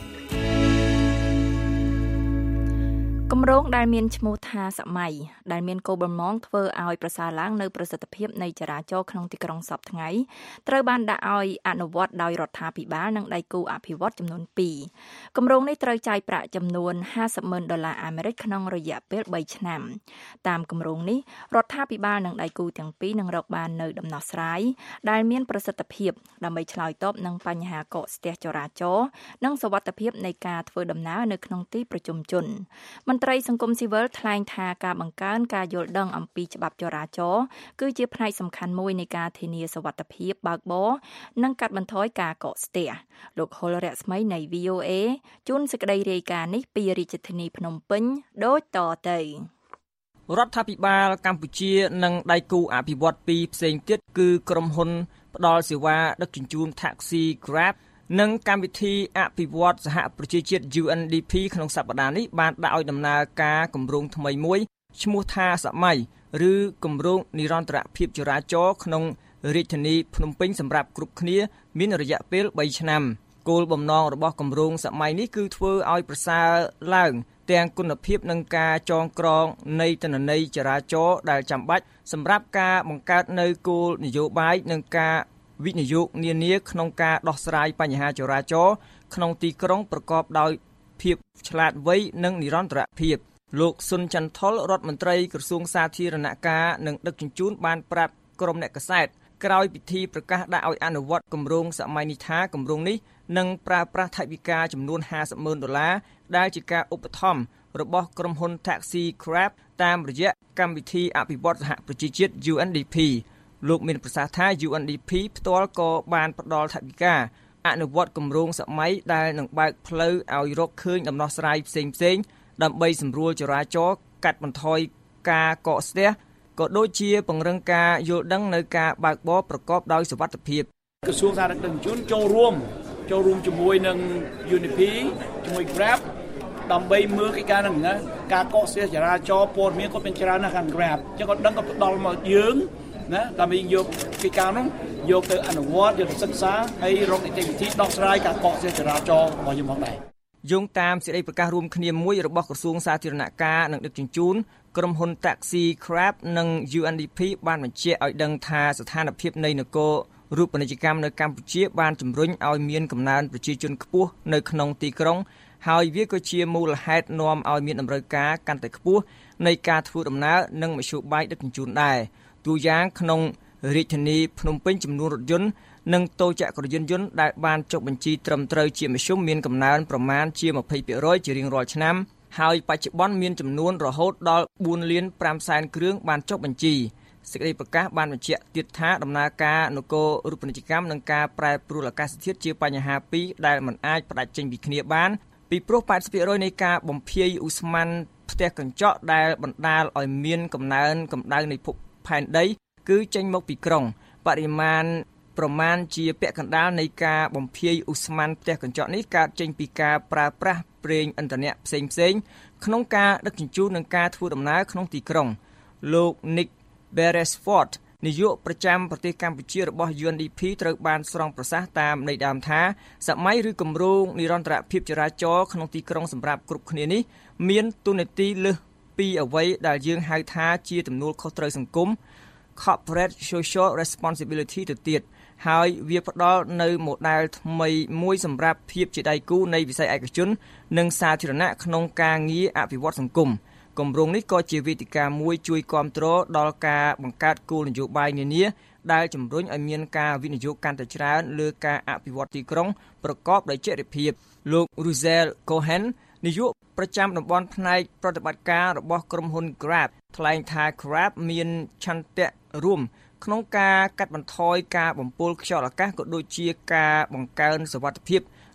គម្រោងដែលមានឈ្មោះថាសម័យដែលមានគោលបំណងធ្វើឲ្យប្រសើរឡើងនៅប្រសិទ្ធភាពនៃចរាចរណ៍ក្នុងទីក្រុងសពថ្ងៃត្រូវបានដាក់ឲ្យអនុវត្តដោយរដ្ឋាភិបាលនិងដៃគូអភិវឌ្ឍចំនួន2គម្រោងនេះត្រូវចាយប្រាក់ចំនួន$50,000អាមេរិកក្នុងរយៈពេល3ឆ្នាំតាមគម្រោងនេះរដ្ឋាភិបាលនិងដៃគូទាំងពីរនឹងរកបាននៅដំណោះស្រាយដែលមានប្រសិទ្ធភាពដើម្បីឆ្លើយតបនឹងបញ្ហាកកស្ទះចរាចរណ៍និងសុវត្ថិភាពនៃការធ្វើដំណើរនៅក្នុងទីប្រជុំជនមន្ត្រីសង្គមស៊ីវិលថ្លែងថាការបង្កើនការយល់ដឹងអំពីច្បាប់ចរាចរណ៍គឺជាផ្នែកសំខាន់មួយនៃការធានាសុវត្ថិភាពបើកបរនិងកាត់បន្ថយការកកស្ទះលោកហុលរស្មីនៃ VOA ជូនសេចក្តីរាយការណ៍នេះពីរាជធានីភ្នំពេញដូចតទៅរដ្ឋាភិបាលកម្ពុជានិងដៃគូអភិវឌ្ឍន៍ពីរផ្សេងទៀតគឺក្រុមហ៊ុនផ្ដល់សេវាដឹកជញ្ជូន Taxi Grab និងកម្មវិធីអភិវឌ្ឍសហប្រជាជាតិ UNDP ក្នុងសប្តាហ៍នេះបានដាក់ឲ្យដំណើរការគម្រោងថ្មីមួយឈ្មោះថាសម័យឬគម្រោងនិរន្តរភាពចរាចរណ៍ក្នុងរាជធានីភ្នំពេញសម្រាប់គ្រប់គ្នាមានរយៈពេល3ឆ្នាំគោលបំណងរបស់គម្រោងសម័យនេះគឺធ្វើឲ្យប្រសើរឡើងទាំងគុណភាពនិងការចងក្រងនៃទិន្នន័យចរាចរណ៍ដែលចាំបាច់សម្រាប់ការបង្កើតនៅគោលនយោបាយនិងការវិនិយោគនានាក្នុងការដោះស្រាយបញ្ហាចរាចរណ៍ក្នុងទីក្រុងប្រកបដោយភាពឆ្លាតវៃនិងនិរន្តរភាពលោកស៊ុនចន្ទថុលរដ្ឋមន្ត្រីក្រសួងសាធារណការនិងដឹកជញ្ជូនបានប្រាប់ក្រុមអ្នកកាសែតក្រោយពិធីប្រកាសដាក់ឲ្យអនុវត្តគម្រោងសម័យនេះថាគម្រោងនេះនឹងប្រើប្រាស់ថវិកាចំនួន$50,000ដែលជាការឧបត្ថម្ភរបស់ក្រុមហ៊ុន Taxi Grab តាមរយៈកម្មវិធីអភិវឌ្ឍសហប្រជាជាតិ UNDPលោកមានប្រសាសន៍ថា UNDP ផ្ទាល់ក៏បានផ្ដល់ថវិកាអនុវត្តគម្រោងសម័យដែលនឹងបើកផ្លូវឲ្យរកឃើញដំណោះស្រាយផ្សេងៗដើម្បីសម្រួលចរាចរណ៍កាត់បន្ថយការកកស្ទះក៏ដូចជាពង្រឹងការយល់ដឹងនៅការបើកបរប្រកបដោយសុវត្ថិភាពក្រសួងសាធារណជនចូលរួមជាមួយនឹង UNDP ជាមួយ Grab ដើម្បីមើលកិច្ចការហ្នឹងណាការកកស្ទះចរាចរណ៍ព័ត៌មានគាត់មានច្រើនណាស់ខាង Grab អញ្ចឹងគាត់ដឹងគាត់ផ្ដល់មកយើងណាដើម្បីយកកិច្ចការនោះយកទៅអនុវត្តយកទៅសិក្សាហើយរកនីតិវិធីដោះស្រាយការកកស្ទះចរាចរណ៍របស់យើងផងដែរយោងតាមសេចក្តីប្រកាសរួមគ្នាមួយរបស់ក្រសួងសាធារណការនិងដឹកជញ្ជូនក្រុមហ៊ុន Taxi Grab និង UNDP បានបញ្ជាក់ឲ្យដឹងថាស្ថានភាពនៃនគររូបនីយកម្មនៅកម្ពុជាបានជំរុញឲ្យមានកំណើនប្រជាជនខ្ពស់នៅក្នុងទីក្រុងហើយវាក៏ជាមូលហេតុនាំឲ្យមានតម្រូវការកាន់តែខ្ពស់នៃការធ្វើដំណើរនិងមធ្យោបាយដឹកជញ្ជូនដែរទូយ៉ាងក្នុងរាជធានីភ្នំពេញចំនួនរថយន្តនិងតូចចក្រយានយន្តដែលបានចុះបញ្ជីត្រឹមត្រូវជាមធ្យមមានកំណើនប្រមាណជា 20% ជារៀងរាល់ឆ្នាំហើយបច្ចុប្បន្នមានចំនួនរហូតដល់ 4,500,000 គ្រឿងបានចុះបញ្ជីសេចក្តីប្រកាសបានបញ្ជាក់ទៀតថាដំណើរការនគររូបនីយកម្មនិងការប្រែប្រួលអាកាសធាតុជាបញ្ហាពីរដែលមិនអាចផ្ដាច់ចេញពីគ្នាបានពីព្រោះ 80% នៃការបំភាយឧស្ម័នផ្ទះកញ្ចក់ដែលបណ្ដាលឲ្យមានកំណើនកម្ដៅនៃភពផែនដីគឺចេញមកពីក្រុងបរិមាណប្រមាណជាពាក់កណ្ដាលនៃការបំភាយឧស្ម័នផ្ទះកញ្ចក់នេះកើតចេញពីការប្រើប្រាស់ប្រេងឥន្ធនៈផ្សេងៗក្នុងការដឹកជញ្ជូននិងការធ្វើដំណើរក្នុងទីក្រុងលោក Nick Beresford នាយកប្រចាំប្រទេសកម្ពុជារបស់ UNDP ត្រូវបានស្រង់ប្រសាសន៍តាមន័យដើមថាសម័យឬគម្រោងនិរន្តរភាពចរាចរណ៍ក្នុងទីក្រុងសម្រាប់គ្រប់គ្នានេះមានទូនាទីលើសពីអ្វីដែលយើងហៅថាជាទំនួលខុសត្រូវសង្គម Corporate Social Responsibility ទៅទៀតហើយវាផ្ដល់នៅម៉ូដែលថ្មីមួយសម្រាប់ភាពជាដៃគូនៃវិស័យឯកជននិងសាធារណៈក្នុងការងារអភិវឌ្ឍសង្គមគម្រោងនេះក៏ជាវេទិកាមួយជួយគាំទ្រដល់ការបង្កើតគោលនយោបាយនានាដែលជំរុញឲ្យមានការវិនិយោគកាន់តែច្រើនលើការអភិវឌ្ឍទីក្រុងប្រកបដោយចីរភាពលោក Russell Cohen នាយកប្រចាំតំបន់ផ្នែកប្រតិបត្តិការរបស់ក្រុមហ៊ុន Grab ថ្លែងថា Grab មានឆន្ទៈរួមក្នុងការកាត់បន្ថយការបំពុលខ្យល់អាកាសក៏ដូចជាការបង្កើនសុវត្ថិភាព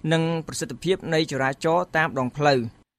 និងប្រសិទ្ធភាពនៃចរាចរណ៍តាមដងផ្លូវ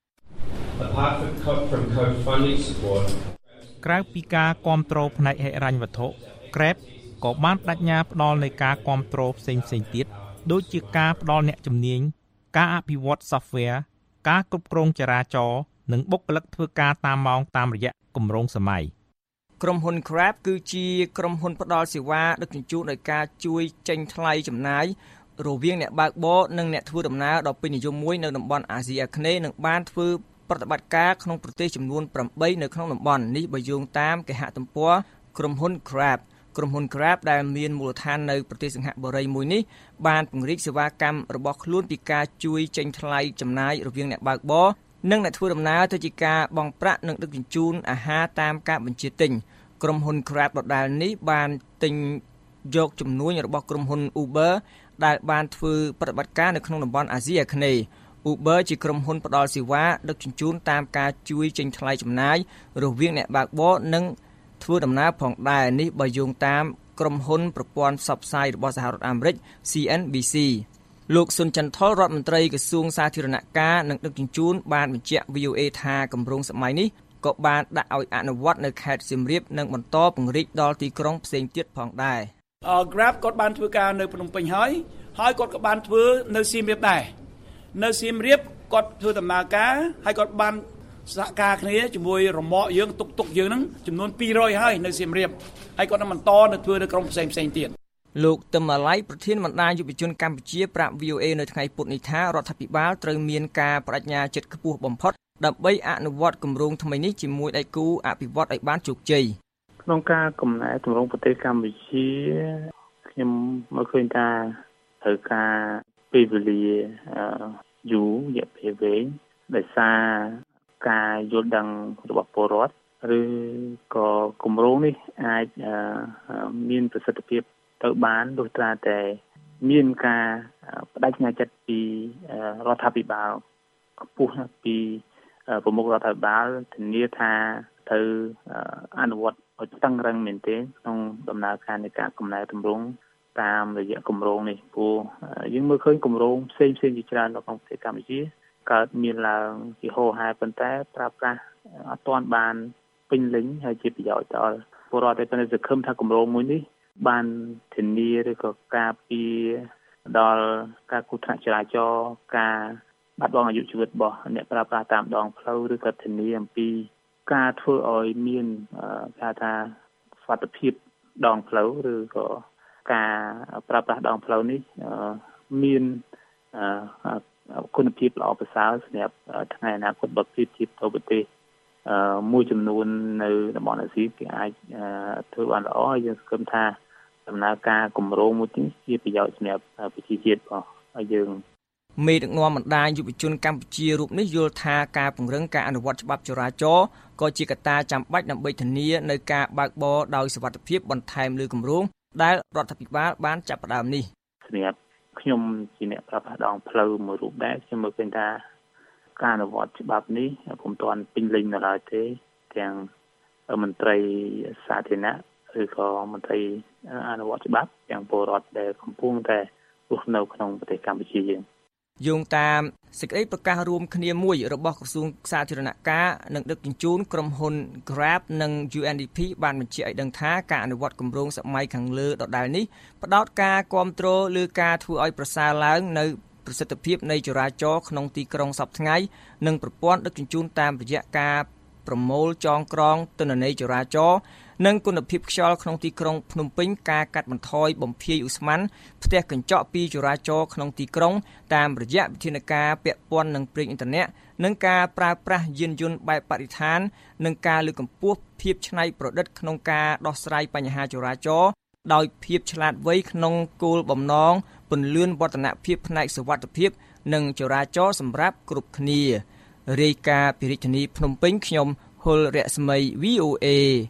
ក្រៅពីការគាំទ្រផ្នែកហិរញ្ញវត្ថុ Grab ក៏បានបដិញ្ញាផ្ដល់នូវការគាំទ្រផ្សេងៗទៀតដូចជាការផ្ដល់អ្នកជំនាញការអភិវឌ្ឍ software ការគ្រប់គ្រងចរាចរណ៍និងបុគ្គលិកធ្វើការតាមម៉ោងតាមរយៈគម្រោងសម័យក្រុមហ៊ុន Grab គឺជាក្រុមហ៊ុនផ្ដល់សេវាដឹកជញ្ជូនដោយការជួយចេញថ្លៃចំណាយរវាងអ្នកបើកបរនិងអ្នកធ្វើដំណើរដ៏ពេញនិយមមួយនៅតំបន់អាស៊ីអាគ្នេយ៍និងបានធ្វើប្រតិបត្តិការក្នុងប្រទេសចំនួន8នៅក្នុងតំបន់នេះបើយោងតាមគេហទំព័រក្រុមហ៊ុន Grab ក្រុមហ៊ុន Grab ដែលមានមូលដ្ឋាននៅប្រទេសសិង្ហបុរីមួយនេះបានពង្រីកសេវាកម្មរបស់ខ្លួនពីការជួយចេញថ្លៃចំណាយរវាងអ្នកបើកបរនិងអ្នកធ្វើដំណើរទៅជាការបង់ប្រាក់និងដឹកជញ្ជូនអាហារតាមការបញ្ជាទិញក្រុមហ៊ុន Grab ដដែលនេះបានទិញយកជំនួយរបស់ក្រុមហ៊ុន Uber ដែលបានធ្វើប្រតិបត្តិការនៅក្នុងតំបន់អាស៊ីអាគ្នេយ៍ Uber ជាក្រុមហ៊ុនផ្ដល់សេវាដឹកជញ្ជូនតាមការជួយចេញថ្លៃចំណាយរវាងអ្នកបើកបរនិងធ្វើដំណើរផងដែរនេះបើយោងតាមក្រុមហ៊ុនប្រព័ន្ធផ្សព្វផ្សាយរបស់សហរដ្ឋអាមេរិក CNBC លោកស៊ុនចន្ទថុលរដ្ឋមន្ត្រីក្រសួងសាធារណការនិងដឹកជញ្ជូនបានបញ្ជាក់ VOA ថាគម្រោងសម័យនេះក៏បានដាក់ឲ្យអនុវត្តនៅខេត្តសៀមរាបនិងបន្តពង្រីកដល់ទីក្រុងផ្សេងទៀតផងដែរ Grab គាត់បានធ្វើការនៅភ្នំពេញហើយគាត់ក៏បានធ្វើនៅសៀមរាបដែរនៅសៀមរាបគាត់ធ្វើដំណើរការហើយគាត់បានសហការគ្នាជាមួយរមាក់យើងទុកយើងហ្នឹងចំនួន200ហើយនៅសៀមរាបហើយគាត់នឹងបន្តនៅធ្វើនៅក្រុងផ្សេងទៀតលោកទឹមអាឡៃប្រធានបណ្ដាញយុវជនកម្ពុជាប្រាប់ VOA នៅថ្ងៃពុធនេះថារដ្ឋាភិបាលត្រូវមានការបដិញ្ញាចិត្តខ្ពស់បំផុតដើម្បីអនុវត្តគម្រោងថ្មីនេះជាមួយដៃគូអភិវឌ្ឍឲ្យបានជោគជ័យក្នុងការកំណែទម្រង់ប្រទេសកម្ពុជាខ្ញុំមកឃើញថាត្រូវការពេលវេលាយូររយៈពេលវែងដោយសារការយល់ដឹងរបស់ពលរដ្ឋឬក៏គម្រោងនេះអាចមានប្រសិទ្ធភាពទៅបានដោយត្រាតែមានការបដិញ្ញាចិត្តពីរដ្ឋាភិបាលខ្ពស់ពីប្រមុខរដ្ឋាភិបាលធានាថាត្រូវអនុវត្តឲ្យតឹងរឹងមែនទែនក្នុងដំណើរការនៃការកំណែទម្រង់តាមរយៈគម្រោងនេះព្រោះយើងមើលឃើញគម្រោងផ្សេងជាច្រើននៅក្នុងប្រទេសកម្ពុជាកើតមានឡើងជាហូរហែប៉ុន្តែប្រើប្រាស់អត់ទាន់បានពេញលេញហើយជាប្រយោជន៍ដល់ពលរដ្ឋតែប៉ុន្តែសង្ឃឹមថាគម្រោងមួយនេះបានធានាឬក៏ការពារដល់ការគ្រោះថ្នាក់ចរាចរណ៍ការបាត់បង់អាយុជីវិតរបស់អ្នកប្រើប្រាស់តាមដងផ្លូវឬក៏ធានាអំពីការធ្វើឲ្យមានការថាសុវត្ថិភាពដងផ្លូវឬក៏ការប្រើប្រាស់ដងផ្លូវនេះមានគុណភាពល្អប្រសើរសម្រាប់ថ្ងៃអនាគតបើប្រៀបធៀបទៅប្រទេសមួយចំនួននៅតំបន់អាស៊ីគេអាចធ្វើបានល្អហើយយើងសង្ឃឹមថាដំណើរការគម្រោងមួយនេះជាប្រយោជន៍សម្រាប់ប្រជាជាតិរបស់យើងមេដឹកនាំបណ្ដាញយុវជនកម្ពុជារូបនេះយល់ថាការពង្រឹងការអនុវត្តច្បាប់ចរាចរណ៍ក៏ជាកត្តាចាំបាច់ដើម្បីធានានៅការបើកបរដោយសុវត្ថិភាពបន្ថែមលើគម្រោងដែលរដ្ឋាភិបាលបានចាប់ផ្ដើមនេះសម្រាប់ខ្ញុំជាអ្នកប្រើប្រាស់ដងផ្លូវមួយរូបដែរខ្ញុំមើលឃើញថាការអនុវត្តច្បាប់នេះពុំទាន់ពេញលេញនៅឡើយទេទាំងមន្ត្រីសាធារណៈឬក៏មន្ត្រីអនុវត្តច្បាប់ទាំងពលរដ្ឋដែលកំពុងតែរស់នៅក្នុងប្រទេសកម្ពុជាយើងយោងតាមសេចក្តីប្រកាសរួមគ្នាមួយរបស់ក្រសួងសាធារណការនិងដឹកជញ្ជូនក្រុមហ៊ុន Grab និង UNDP បានបញ្ជាក់ឲ្យដឹងថាការអនុវត្តគម្រោងសម័យខាងលើដដែលនេះផ្ដោតការគាំទ្រលើការធ្វើឲ្យប្រសើរឡើងនៅប្រសិទ្ធភាពនៃចរាចរណ៍ក្នុងទីក្រុងសប្តាហ៍ថ្ងៃនិងប្រព័ន្ធដឹកជញ្ជូនតាមរយៈការប្រមូលចងក្រងទិន្នន័យចរាចរណ៍និងគុណភាពខ្យល់ក្នុងទីក្រុងភ្នំពេញការកាត់បន្ថយបំភាយឧស្ម័នផ្ទះកញ្ចក់ពីចរាចរណ៍ក្នុងទីក្រុងតាមរយៈវិធានការពាក់ព័ន្ធនឹងប្រេងឥន្ធនៈនិងការប្រើប្រាស់យានយន្តបែបបរិស្ថាននិងការលើកកម្ពស់ភាពច្នៃប្រឌិតក្នុងការដោះស្រាយបញ្ហាចរាចរណ៍ដោយភាពឆ្លាតវៃក្នុងគោលបំណងពន្លឿនវឌ្ឍនភាពផ្នែកសុវត្ថិភាពនិងចរាចរណ៍សម្រាប់គ្រប់គ្នារាយការណ៍ពីរាជធានីភ្នំពេញខ្ញុំហុលរស្មី VOA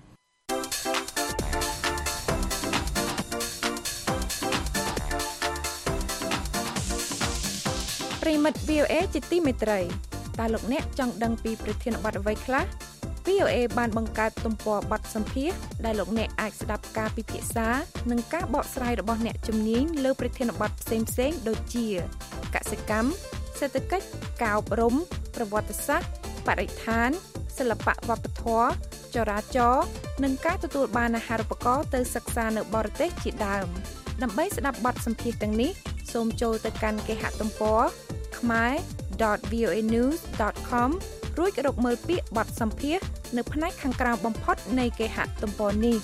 ប្រិមិត្ត VOA ជាទីមេត្រីតើលោកអ្នកចង់ដឹងពីប្រធានបទអ្វីខ្លះ VOA បានបង្កើតទំព័របទសម្ភាសន៍ដែលលោកអ្នកអាចស្ដាប់ការពិភាក្សានិងការបកស្រាយរបស់អ្នកជំនាញលើប្រធានបទផ្សេងៗដូចជាកសិកម្មសេដ្ឋកិច្ចការអប់រំប្រវត្តិសាស្ត្របរិស្ថានសិល្បៈវប្បធម៌ចរាចរណ៍និងការទទួលបានអាហារូបករណ៍ទៅសិក្សានៅបរទេសជាដើមដើម្បីស្ដាប់បទសម្ភាសន៍ទាំងនេះសូមចូលទៅកាន់គេហទំព័រ khmer.voanews.com រួចរកមើលពាក្យបទសម្ភាសន៍នៅផ្នែកខាងក្រោមបំផុតនៃគេហទំព័រនេះ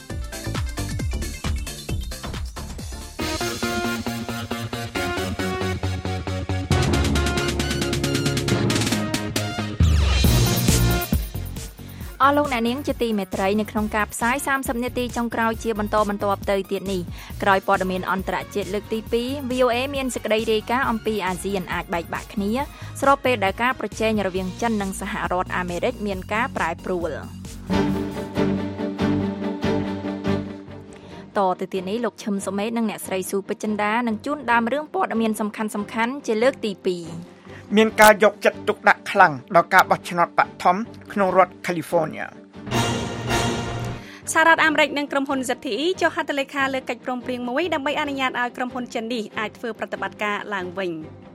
អស់លោកអ្នកនាងជាទីមេត្រីនៅក្នុងការផ្សាយ30នាទីចុងក្រោយជាបន្តទៅទៀតនេះក្រោយព័ត៌មានអន្តរជាតិលើកទី2 VOA មានសេចក្តីរាយការណ៍អំពីអាស៊ានអាចបែកបាក់គ្នាស្របពេលដែលការប្រជែងរវាងចិននិងសហរដ្ឋអាមេរិកមានការប្រែប្រួលតទៅទៀតនេះលោកឈឹមសុមេតនិងអ្នកស្រីស៊ូពេជ្រចិន្តានឹងជួនដើមរឿងព័ត៌មានសំខាន់ជាលើកទី2 មានការយកចិត្តទុកដាក់ខ្លាំងដល់ការបោះឆ្នោតបឋមក្នុងរដ្ឋ California សហរដ្ឋអាមេរិកនិងក្រុមហ៊ុន ZTE ចុះហត្ថលេខាលើកិច្ចព្រមព្រៀងមួយដើម្បីអនុញ្ញាតឲ្យក្រុមហ៊ុនចិននេះអាចធ្វើប្រតិបត្តិការឡើងវិញ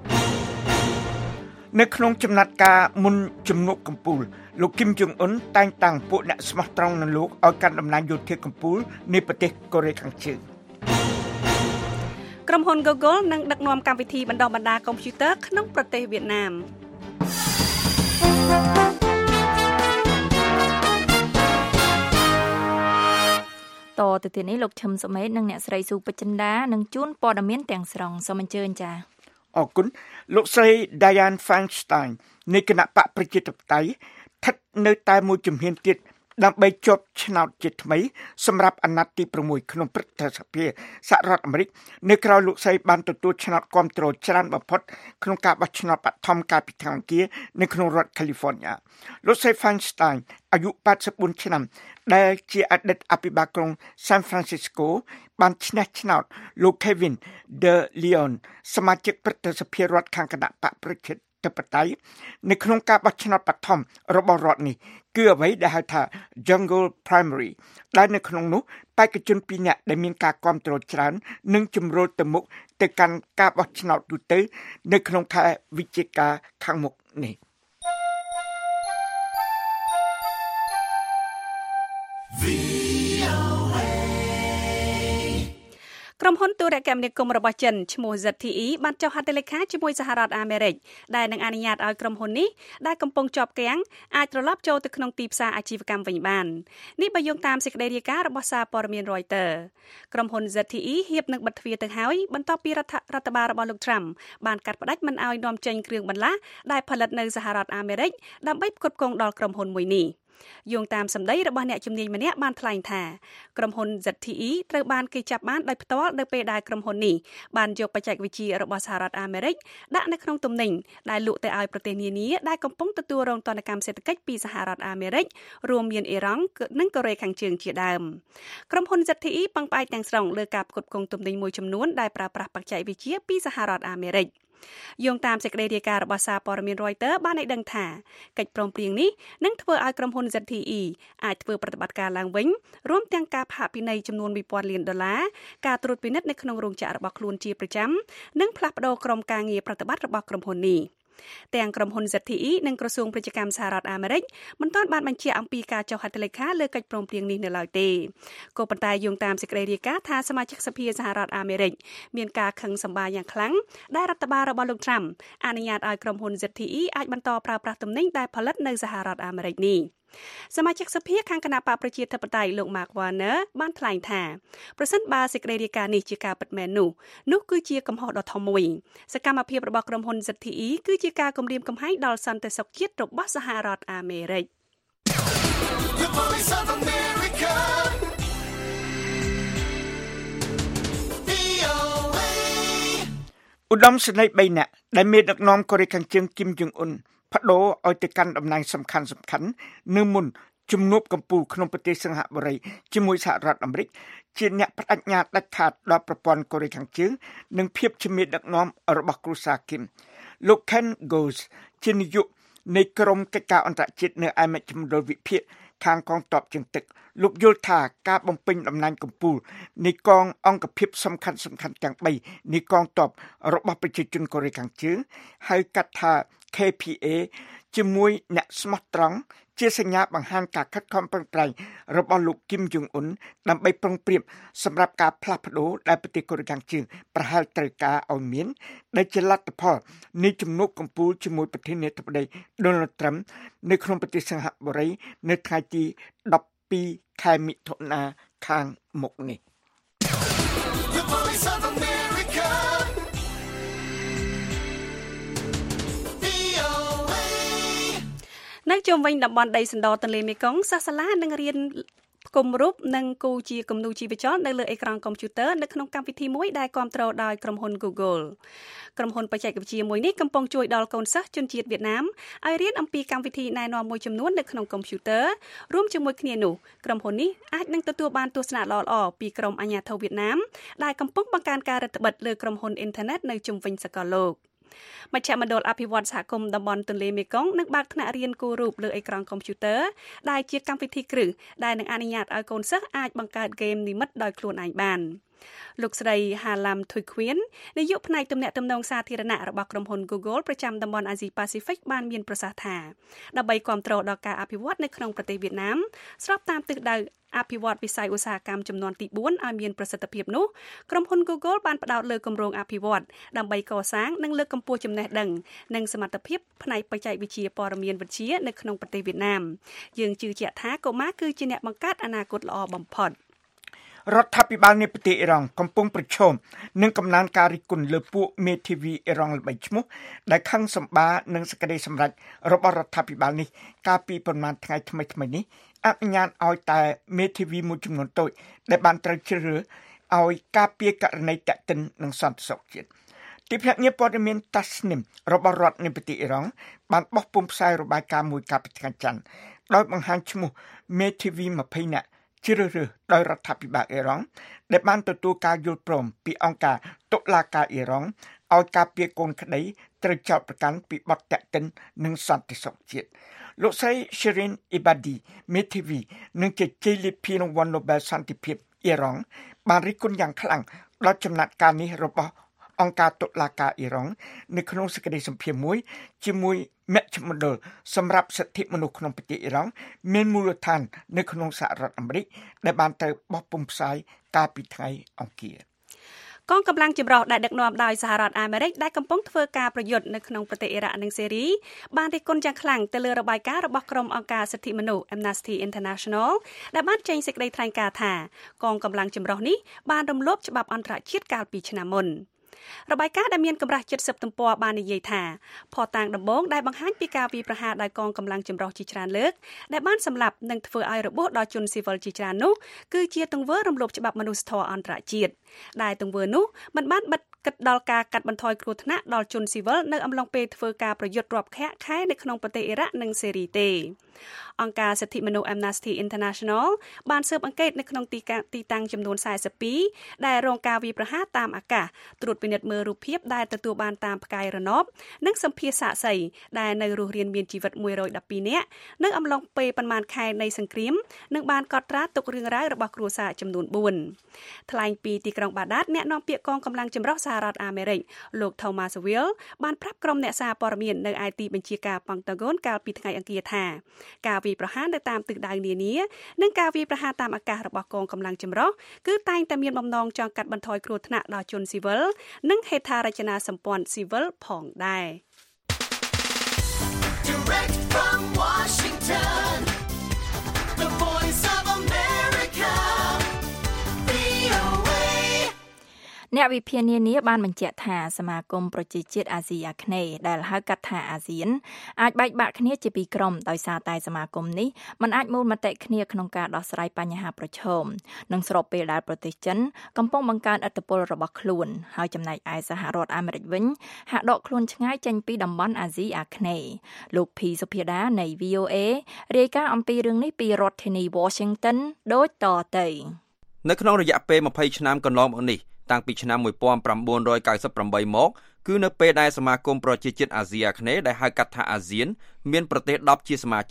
នៅក្នុងចំណាត់ការមុនជំនួបកំពូលលោកគីមចុងអ៊ុនតែងតាំងពួកអ្នកស្មោះត្រង់នឹងលោកឲ្យកាន់តំណែងយោធាកំពូលនៃប្រទេសកូរ៉េខាងជើងក្រុមហ៊ុន Google នឹងដឹកនាំកម្មវិធីបណ្ដុះបណ្ដាលកុំព្យូទ័រក្នុងប្រទេសវៀតណាមតទៅទៀតនេះលោកឈឹមសុមេតនិងអ្នកស្រីស៊ូពេជ្រចិន្តានឹងជួនព័ត៌មានទាំងស្រុងសូមអញ្ជើញចា៎អរគុណលោកស្រី Dianne Feinstein នៃគណៈបកប្រជាធិបតេយ្យស្ថិតនៅតែមួយជំហានទៀតដើម្បីជាប់ឆ្នោតជាថ្មីសម្រាប់អាណត្តិទី6ក្នុងព្រឹទ្ធសភាសហរដ្ឋអាមេរិកនៅក្រៅលោកស្រីបានទទួលឆ្នោតគាំទ្រច្រើនបំផុតក្នុងការបោះឆ្នោតបឋមកាលពីថ្ងៃអង្គារនៅក្នុងរដ្ឋ California លោកស្រី Feinstein អាយុ84ឆ្នាំដែលជាអតីតអភិបាលក្រុង San Francisco បានឈ្នះឆ្នោតលោក Kevin De Leon សមាជិកព្រឹទ្ធសភារដ្ឋខាងគណៈបកប្រជាធិបតេយ្យនៅក្នុងការបោះឆ្នោតបឋមរបស់រដ្ឋនេះគឺអ្វីដែលហៅថា Jungle Primary ដែលនៅក្នុងនោះបេក្ខជន2នាក់ដែលមានការគាំទ្រច្រើននឹងជំរុញទៅមុខទៅកាន់ការបោះឆ្នោតទូទៅនៅក្នុងខែវិច្ឆិកាខាងមុខនេះក្រុមហ៊ុនទូរគមនាគមន៍របស់ចិនឈ្មោះ ZTE បានចុះហត្ថលេខាជាមួយសហរដ្ឋអាមេរិកដែលនឹងអនុញ្ញាតឲ្យក្រុមហ៊ុននេះដែលកំពុងជាប់គាំងអាចត្រឡប់ចូលទៅក្នុងទីផ្សារអាជីវកម្មវិញបាននេះបើយោងតាមសេចក្តីរាយការណ៍របស់សារព័ត៌មាន Reuters ក្រុមហ៊ុន ZTE ហៀបនឹងបិទទ្វារទៅហើយបន្ទាប់ពីរដ្ឋបាលរបស់លោក Trump បានកាត់ផ្តាច់មិនឲ្យនាំចេញគ្រឿងបន្លាស់ដែលផលិតនៅសហរដ្ឋអាមេរិកដើម្បីផ្គត់ផ្គង់ដល់ក្រុមហ៊ុនមួយនេះយោងតាមសម្ដីរបស់អ្នកជំនាញម្នាក់បានថ្លែងថាក្រុមហ៊ុន ZTE ត្រូវបានគេចាប់បានដោយផ្ទាល់នៅពេលដែលក្រុមហ៊ុននេះបានយកបច្ចេកវិទ្យារបស់សហរដ្ឋអាមេរិកដាក់នៅក្នុងទំនិញដែលលក់ទៅឲ្យប្រទេសនានាដែលកំពុងទទួលរងទណ្ឌកម្មសេដ្ឋកិច្ចពីសហរដ្ឋអាមេរិករួមមានអ៊ីរ៉ង់និងកូរ៉េខាងជើងជាដើមក្រុមហ៊ុន ZTE ពឹងផ្អែកទាំងស្រុងលើការផ្គត់ផ្គង់ទំនិញមួយចំនួនដែលប្រើប្រាស់បច្ចេកវិទ្យាពីសហរដ្ឋអាមេរិកយោងតាមសេចក្តីរាយការណ៍របស់សារព័ត៌មាន Reuters បានឲ្យដឹងថាកិច្ចព្រមព្រៀងនេះនឹងធ្វើឲ្យក្រុមហ៊ុន ZTE អាចធ្វើប្រតិបត្តិការឡើងវិញរួមទាំងការផាកពិន័យចំនួន $1,000 លានការត្រួតពិនិត្យនៅក្នុងរោងចក្ររបស់ខ្លួនជាប្រចាំនិងផ្លាស់ប្តូរក្រុមការងារប្រតិបត្តិរបស់ក្រុមហ៊ុននេះទាំងក្រុមហ៊ុន ZTE និងក្រសួងពាណិជ្ជកម្មសហរដ្ឋអាមេរិកមិនទាន់បានបញ្ជាក់អំពីការចុះហត្ថលេខាលើកិច្ចព្រមព្រៀងនេះនៅឡើយទេក៏ប៉ុន្តែយោងតាមសេចក្តីរាយការណ៍ថាសមាជិកសភាសហរដ្ឋអាមេរិកមានការខឹងសម្បារយ៉ាងខ្លាំងដែលរដ្ឋបាលរបស់លោក Trump អនុញ្ញាតឲ្យក្រុមហ៊ុន ZTE អាចបន្តប្រើប្រាស់ទំនិញដែលផលិតនៅសហរដ្ឋអាមេរិកនេះសមាជិកសភាខាងគណៈបកប្រជាធិបតេយ្យលោក Mark Warner បានថ្លែងថាប្រសិនបើសេចក្តីរាយការណ៍នេះជាការពិតមែននោះគឺជាកំហុសដ៏ធំមួយសកម្មភាពរបស់ក្រុមហ៊ុន ZTE គឺជាការគំរាមកំហែងដល់សន្តិសុខជាតិរបស់សហរដ្ឋអាមេរិកឧត្តមសេនីយ៍3នាក់ដែលមានដឹកនាំកូរ៉េខាងជើងគីមចុងអ៊ុនបដូរឲ្យទៅកាន់តំណែងសំខាន់នៅមុនជំនួបកំពូលក្នុងប្រទេសសិង្ហបុរីជាមួយសហរដ្ឋអាមេរិកជាអ្នកបដិញ្ញាដាច់ខាតដល់ប្រព័ន្ធកូរ៉េខាងជើងនិងភាពជាមេដឹកនាំរបស់គ្រួសារគីមលោក Ken Goes ជានាយកនៃក្រុមកិច្ចការអន្តរជាតិនៅឯមជ្ឈមណ្ឌលវិភាគខាងកងទ័ពជើងទឹកលោកយល់ថាការបំពេញតំណែងកម្ពុជានៃកងអង្គភាពសំខាន់ទាំង3នៃកងទ័ពរបស់ប្រជាជនកូរ៉េខាងជើងហៅកាត់ថា KPA ជាមួយអ្នកស្មោះត្រង់ជាសញ្ញាបង្ហាញការខិតខំប្រឹងប្រែងរបស់លោកគីមយុងអ៊ុនដើម្បីប្រុងប្រៀបសម្រាប់ការផ្លាស់ប្ដូរដែលប្រទេសកូរ៉េខាងជើងប្រហែលត្រូវការឲ្យមានដែលជាលទ្ធផលនៃជំនួបកម្ពុជាជាមួយប្រធានាធិបតី Donald Trump នៅក្នុងប្រទេសសិង្ហបុរីនៅថ្ងៃទី12ខែមិថុនាខាងមុខនេះនៅជុំវិញតំបន់ដីសណ្ដទន្លេមេគង្គសាសាឡានឹងរៀនគំរូបនិងគូជាគំនូរជីវចលនៅលើអេក្រង់កុំព្យូទ័រនៅក្នុងកម្មវិធីមួយដែលគាំទ្រដោយក្រុមហ៊ុន Google ក្រុមហ៊ុនបច្ចេកវិទ្យាមួយនេះកំពុងជួយដល់កូនសិស្សជនជាតិវៀតណាមឲ្យរៀនអំពីកម្មវិធីណែនាំមួយចំនួននៅក្នុងកុំព្យូទ័ររួមជាមួយគ្នានោះក្រុមហ៊ុននេះអាចនឹងទទួលបានទស្សនៈល្អៗពីក្រុមអាជ្ញាធរវៀតណាមដែលកំពុងបង្កើនការរដ្ឋបិទលើក្រុមហ៊ុនអ៊ីនធឺណិតនៅជុំវិញសកលលោកមជ្ឈមណ្ឌលអភិវឌ្ឍសហគមន៍តំបន់ទន្លេមេគង្គនឹងបើកថ្នាក់រៀនគូររូបលើអេក្រង់កុំព្យូទ័រដែលជាកម្មវិធីគ្រឹះដែលនឹងអនុញ្ញាតឲ្យកូនសិស្សអាចបង្កើតហ្គេមនិម្មិតដោយខ្លួនឯងបានលោកស្រី Halam Thuy-Quyen នាយកផ្នែកទំនាក់ទំនងសាធារណៈរបស់ក្រុមហ៊ុន Google ប្រចាំតំបន់អាស៊ីប៉ាស៊ីហ្វិកបានមានប្រសាសន៍ថាដើម្បីគាំទ្រដល់ការអភិវឌ្ឍនៅក្នុងប្រទេសវៀតណាមស្របតាមទិសដៅអភិវឌ្ឍវិស័យឧស្សាហកម្មចំនួនទី4ឲ្យមានប្រសិទ្ធភាពនោះក្រុមហ៊ុន Google បានផ្ដោតលើគម្រោងអភិវឌ្ឍដើម្បីកសាងនិងលើកកម្ពស់ចំណេះដឹងនិងសមត្ថភាពផ្នែកបច្ចេកវិទ្យាព័ត៌មានវិទ្យានៅក្នុងប្រទេសវៀតណាមយើងជឿជាក់ថាកុមារគឺជាអ្នកបង្កើតអនាគតល្អបំផុតរដ្ឋាភិបាលនៃប្រទេសអ៊ីរ៉ង់កំពុងប្រឈមនឹងកំណើនការរិះគន់លើពួកមេធាវីអ៊ីរ៉ង់ល្បីឈ្មោះដែលខឹងសម្បានឹងសេចក្តីសម្រេចរបស់រដ្ឋាភិបាលនេះកាលពីប្រមាណថ្ងៃថ្មីនេះអនុញ្ញាតឲ្យតែមេធាវីមួយចំនួនតូចដែលបានត្រូវជ្រើសរើសឲ្យការពារករណីតាក់ទិននឹងសន្តិសុខជាតិទីភ្នាក់ងារព័ត៌មាន Tasnim របស់រដ្ឋនៃប្រទេសអ៊ីរ៉ង់បានបោះពុម្ពផ្សាយរបាយការណ៍មួយកាលពីថ្ងៃច័ន្ទដោយបង្ហាញឈ្មោះមេធាវី20នាក់ជ្រើសរើសដោយរដ្ឋាភិបាលអ៊ីរ៉ង់ដែលបានទទួលការយល់ព្រមពីអង្គការតុលាការអ៊ីរ៉ង់ឲ្យការពារកូនក្តីត្រូវចោទប្រកាន់ពីបទតាក់ទិននឹងសន្តិសុខជាតិលោកស្រី Shirin Ebadi មេធាវីនិងជាជ័យលាភីរង្វាន់ Nobel សន្តិភាពអ៊ីរ៉ង់បានរិះគន់យ៉ាងខ្លាំងដល់ចំណាត់ការនេះរបស់អង្គការតុលាការអ៊ីរ៉ង់នៅក្នុងសេចក្តីសម្ភាសន៍មួយជាមួយមជ្ឈមណ្ឌលសម្រាប់សិទ្ធិមនុស្សក្នុងប្រទេសអ៊ីរ៉ង់មានមូលដ្ឋាននៅក្នុងសហរដ្ឋអាមេរិកដែលបានទៅបោះពុម្ពផ្សាយកាលពីថ្ងៃអង្គារកងកម្លាំងចម្រុះដែលដឹកនាំដោយសហរដ្ឋអាមេរិកដែលកំពុងធ្វើការប្រយុទ្ធនៅក្នុងប្រទេសអ៊ីរ៉ាក់និងសេរីបានរិះគន់យ៉ាងខ្លាំងទៅលើរបាយការណ៍របស់ក្រុមអង្គការសិទ្ធិមនុស្ស Amnesty International ដែលបានចេញសេចក្តីថ្លែងការណ៍ថាកងកម្លាំងចម្រុះនេះបានរំលោភច្បាប់អន្តរជាតិកាលពីឆ្នាំមុនរបាយការណ៍ដែលមានកម្រាស់70ទំព័របាននិយាយថាភស្តុតាងដំបូងដែលបង្ហាញពីការវាយប្រហារដោយកងកម្លាំងចម្រុះជាច្រើនលើកដែលបានសម្លាប់និងធ្វើឲ្យរបួសដល់ជនស៊ីវិលជាច្រើននោះគឺជាទង្វើរំលោភច្បាប់មនុស្សធម៌អន្តរជាតិដែលទង្វើនោះមិនបានបិទគិតដល់ការកាត់បន្ថយគ្រោះថ្នាក់ដល់ជនស៊ីវិលនៅអំឡុងពេលធ្វើការប្រយុទ្ធរាប់ខែនៅក្នុងប្រទេសអ៊ីរ៉ាក់និងសេរីទេអង្គការសិទ្ធិមនុស្ស Amnesty International បានស៊ើបអង្កេតនៅក្នុងទីតាំងចំនួន42ដែលរងការវាយប្រហារតាមអាកាសត្រួតពិនិត្យមើលរូបភាពដែលទទួលបានតាមផ្កាយរណបនិងសម្ភារសាក្សីដែលនៅរស់រានមានជីវិត112នាក់នៅអំឡុងពេលប្រមាណខែនៃសង្គ្រាមនិងបានកត់ត្រាទុករឿងរ៉ាវរបស់គ្រួសារចំនួន4ថ្លែងពីទីក្រុងបាដាតអ្នកនាំពាក្យកងកម្លាំងចម្រុះសហរដ្ឋអាមេរិកលោក Thomas Will បានប្រាប់ក្រុមអ្នកសារព័ត៌មាននៅឯទីបញ្ជាការប៉ង់តាហ្គនកាលពីថ្ងៃអង្គារថាការវាយប្រហារនៅតាមទិសដៅនានានិងការវាយប្រហារតាមអាកាសរបស់កងកម្លាំងចម្រុះគឺតែងតែមានបំណងចង់កាត់បន្ថយគ្រោះថ្នាក់ដល់ជនស៊ីវិលនិងហេដ្ឋារចនាសម្ព័ន្ធស៊ីវិលផងដែរ Direct from Washington, the voice of America, VOA អ្នកវិភាគនានាបានបញ្ជាក់ថាសមាគមប្រជាជាតិអាស៊ីអាគ្នេយ៍ដែលហៅកាត់ថាអាស៊ានអាចបែកបាក់គ្នាជាពីរក្រុមដោយសារតែសមាគមនេះមិនអាចមូលមតិគ្នាក្នុងការដោះស្រាយបញ្ហាប្រឈមនិងស្របពេលដែលប្រទេសចិនកំពុងបង្កើនឥទ្ធិពលរបស់ខ្លួនហើយចំណែកឯសហរដ្ឋអាមេរិកវិញហាក់ដកខ្លួនឆ្ងាយចេញពីតំបន់អាស៊ីអាគ្នេយ៍លោកភីសុភាដានៃ VOA រាយការណ៍អំពីរឿងនេះពីរដ្ឋធានី Washington ដូចតទៅនៅក្នុងរយៈពេល20ឆ្នាំកន្លងមកនេះតាំងពីឆ្នាំ1998មកគឺនៅពេលដែលសមាគមប្រជាជាតិអាស៊ីអាគ្នេយ៍ដែលហៅកាត់ថាអាស៊ានមានប្រទេស10ជាសមាជិក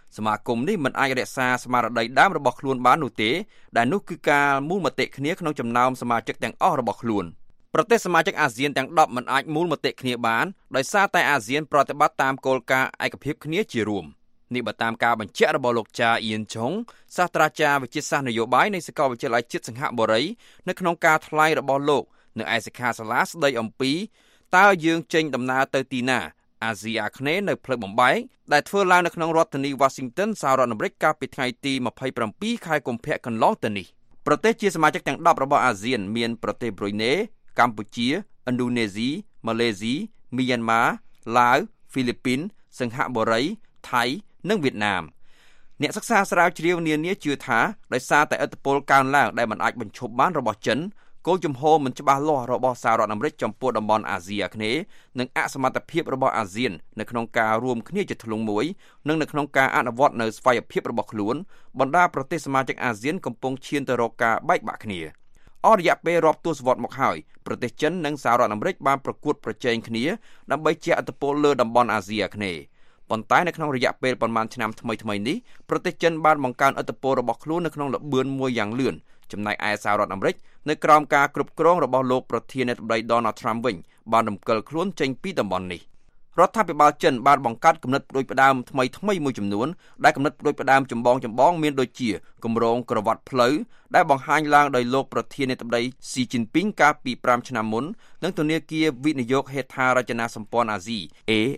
សមាគមនេះមិនអាចរក្សាស្មារតីដើមរបស់ខ្លួនបាននោះទេដែលនោះគឺការមូលមតិគ្នាក្នុងចំណោមសមាជិកទាំងអស់របស់ខ្លួនប្រទេសសមាជិកអាស៊ានទាំង10មិនអាចមូលមតិគ្នាបានដោយសារតែអាស៊ានប្រតិបត្តិតាមគោលការណ៍ឯកភាពគ្នាជារួមនេះបើតាមការបញ្ជាក់របស់លោកចាអ៊ីនឆុងសាស្ត្រាចារ្យវិទ្យាសាស្ត្រនយោបាយនៃសាកលវិទ្យាល័យជាតិសង្ហបុរីនៅក្នុងការថ្លែងរបស់លោកនៅឯសិក្ខាសាលាស្ដីអំពីតើយើងចេញដំណើរទៅទីណាអាស៊ីអាគ្នេយ៍នៅផ្លូវបំបែកដែលធ្វើឡើងនៅក្នុងរដ្ឋធានី Washington សហរដ្ឋអាមេរិកកាលពីថ្ងៃទី27ខែកុម្ភៈកន្លងទៅនេះប្រទេសជាសមាជិកទាំង10របស់អាស៊ានមានប្រទេសប្រ៊ុយណេកម្ពុជាឥណ្ឌូនេស៊ីម៉ាឡេស៊ីមីយ៉ាន់ម៉ាឡាវហ្វីលីពីនសិង្ហបុរីថៃនិងវៀតណាមអ្នកសិក្សាស្រាវជ្រាវនានាជឿថាដោយសារតែឥទ្ធិពលកើនឡើងដែលមិនអាចបញ្ឈប់បានរបស់ចិនគោលជំហរមិនច្បាស់លាស់របស់សហរដ្ឋអាមេរិកចំពោះតំបន់អាស៊ីអាគ្នេយ៍និងអសមត្ថភាពរបស់អាស៊ាននៅក្នុងការរួមគ្នាជាធ្លុងមួយនិងនៅក្នុងការអនុវត្តនៅស្វ័យភាពរបស់ខ្លួនបណ្ដាប្រទេសសមាជិកអាស៊ានកំពុងឈានទៅរកការបែកបាក់គ្នាអស់រយៈពេលរាប់ទសវត្សរ៍មកហើយប្រទេសចិននិងសហរដ្ឋអាមេរិកបានប្រកួតប្រជែងគ្នាដើម្បីជះឥទ្ធិពលលើតំបន់អាស៊ីអាគ្នេយ៍ប៉ុន្តែនៅក្នុងរយៈពេលប្រមាណឆ្នាំថ្មីៗនេះប្រទេសចិនបានបង្កើនឥទ្ធិពលរបស់ខ្លួននៅក្នុងល្បឿនមួយយ៉ាងលឿនចំណែកឯសហរដ្ឋអាមេរិកនៅក្រោមការគ្រប់គ្រងរបស់លោកប្រធានាធិបតី Donald Trump វិញបានរំកិលខ្លួនចេញពីតំបន់នេះរដ្ឋាភិបាលចិនបានបង្កើតគំនិតផ្ដួចផ្ដើមថ្មីមួយចំនួនដែលគំនិតផ្ដួចផ្ដើមចម្បងមានដូចជាគម្រោងក្រវ៉ាត់ផ្លូវដែលបង្ហាញឡើងដោយលោកប្រធានាធិបតី Xi Jinping កាលពី5ឆ្នាំមុននិងធនាគារវិនិយោគហេដ្ឋារចនាសម្ព័ន្ធអាស៊ី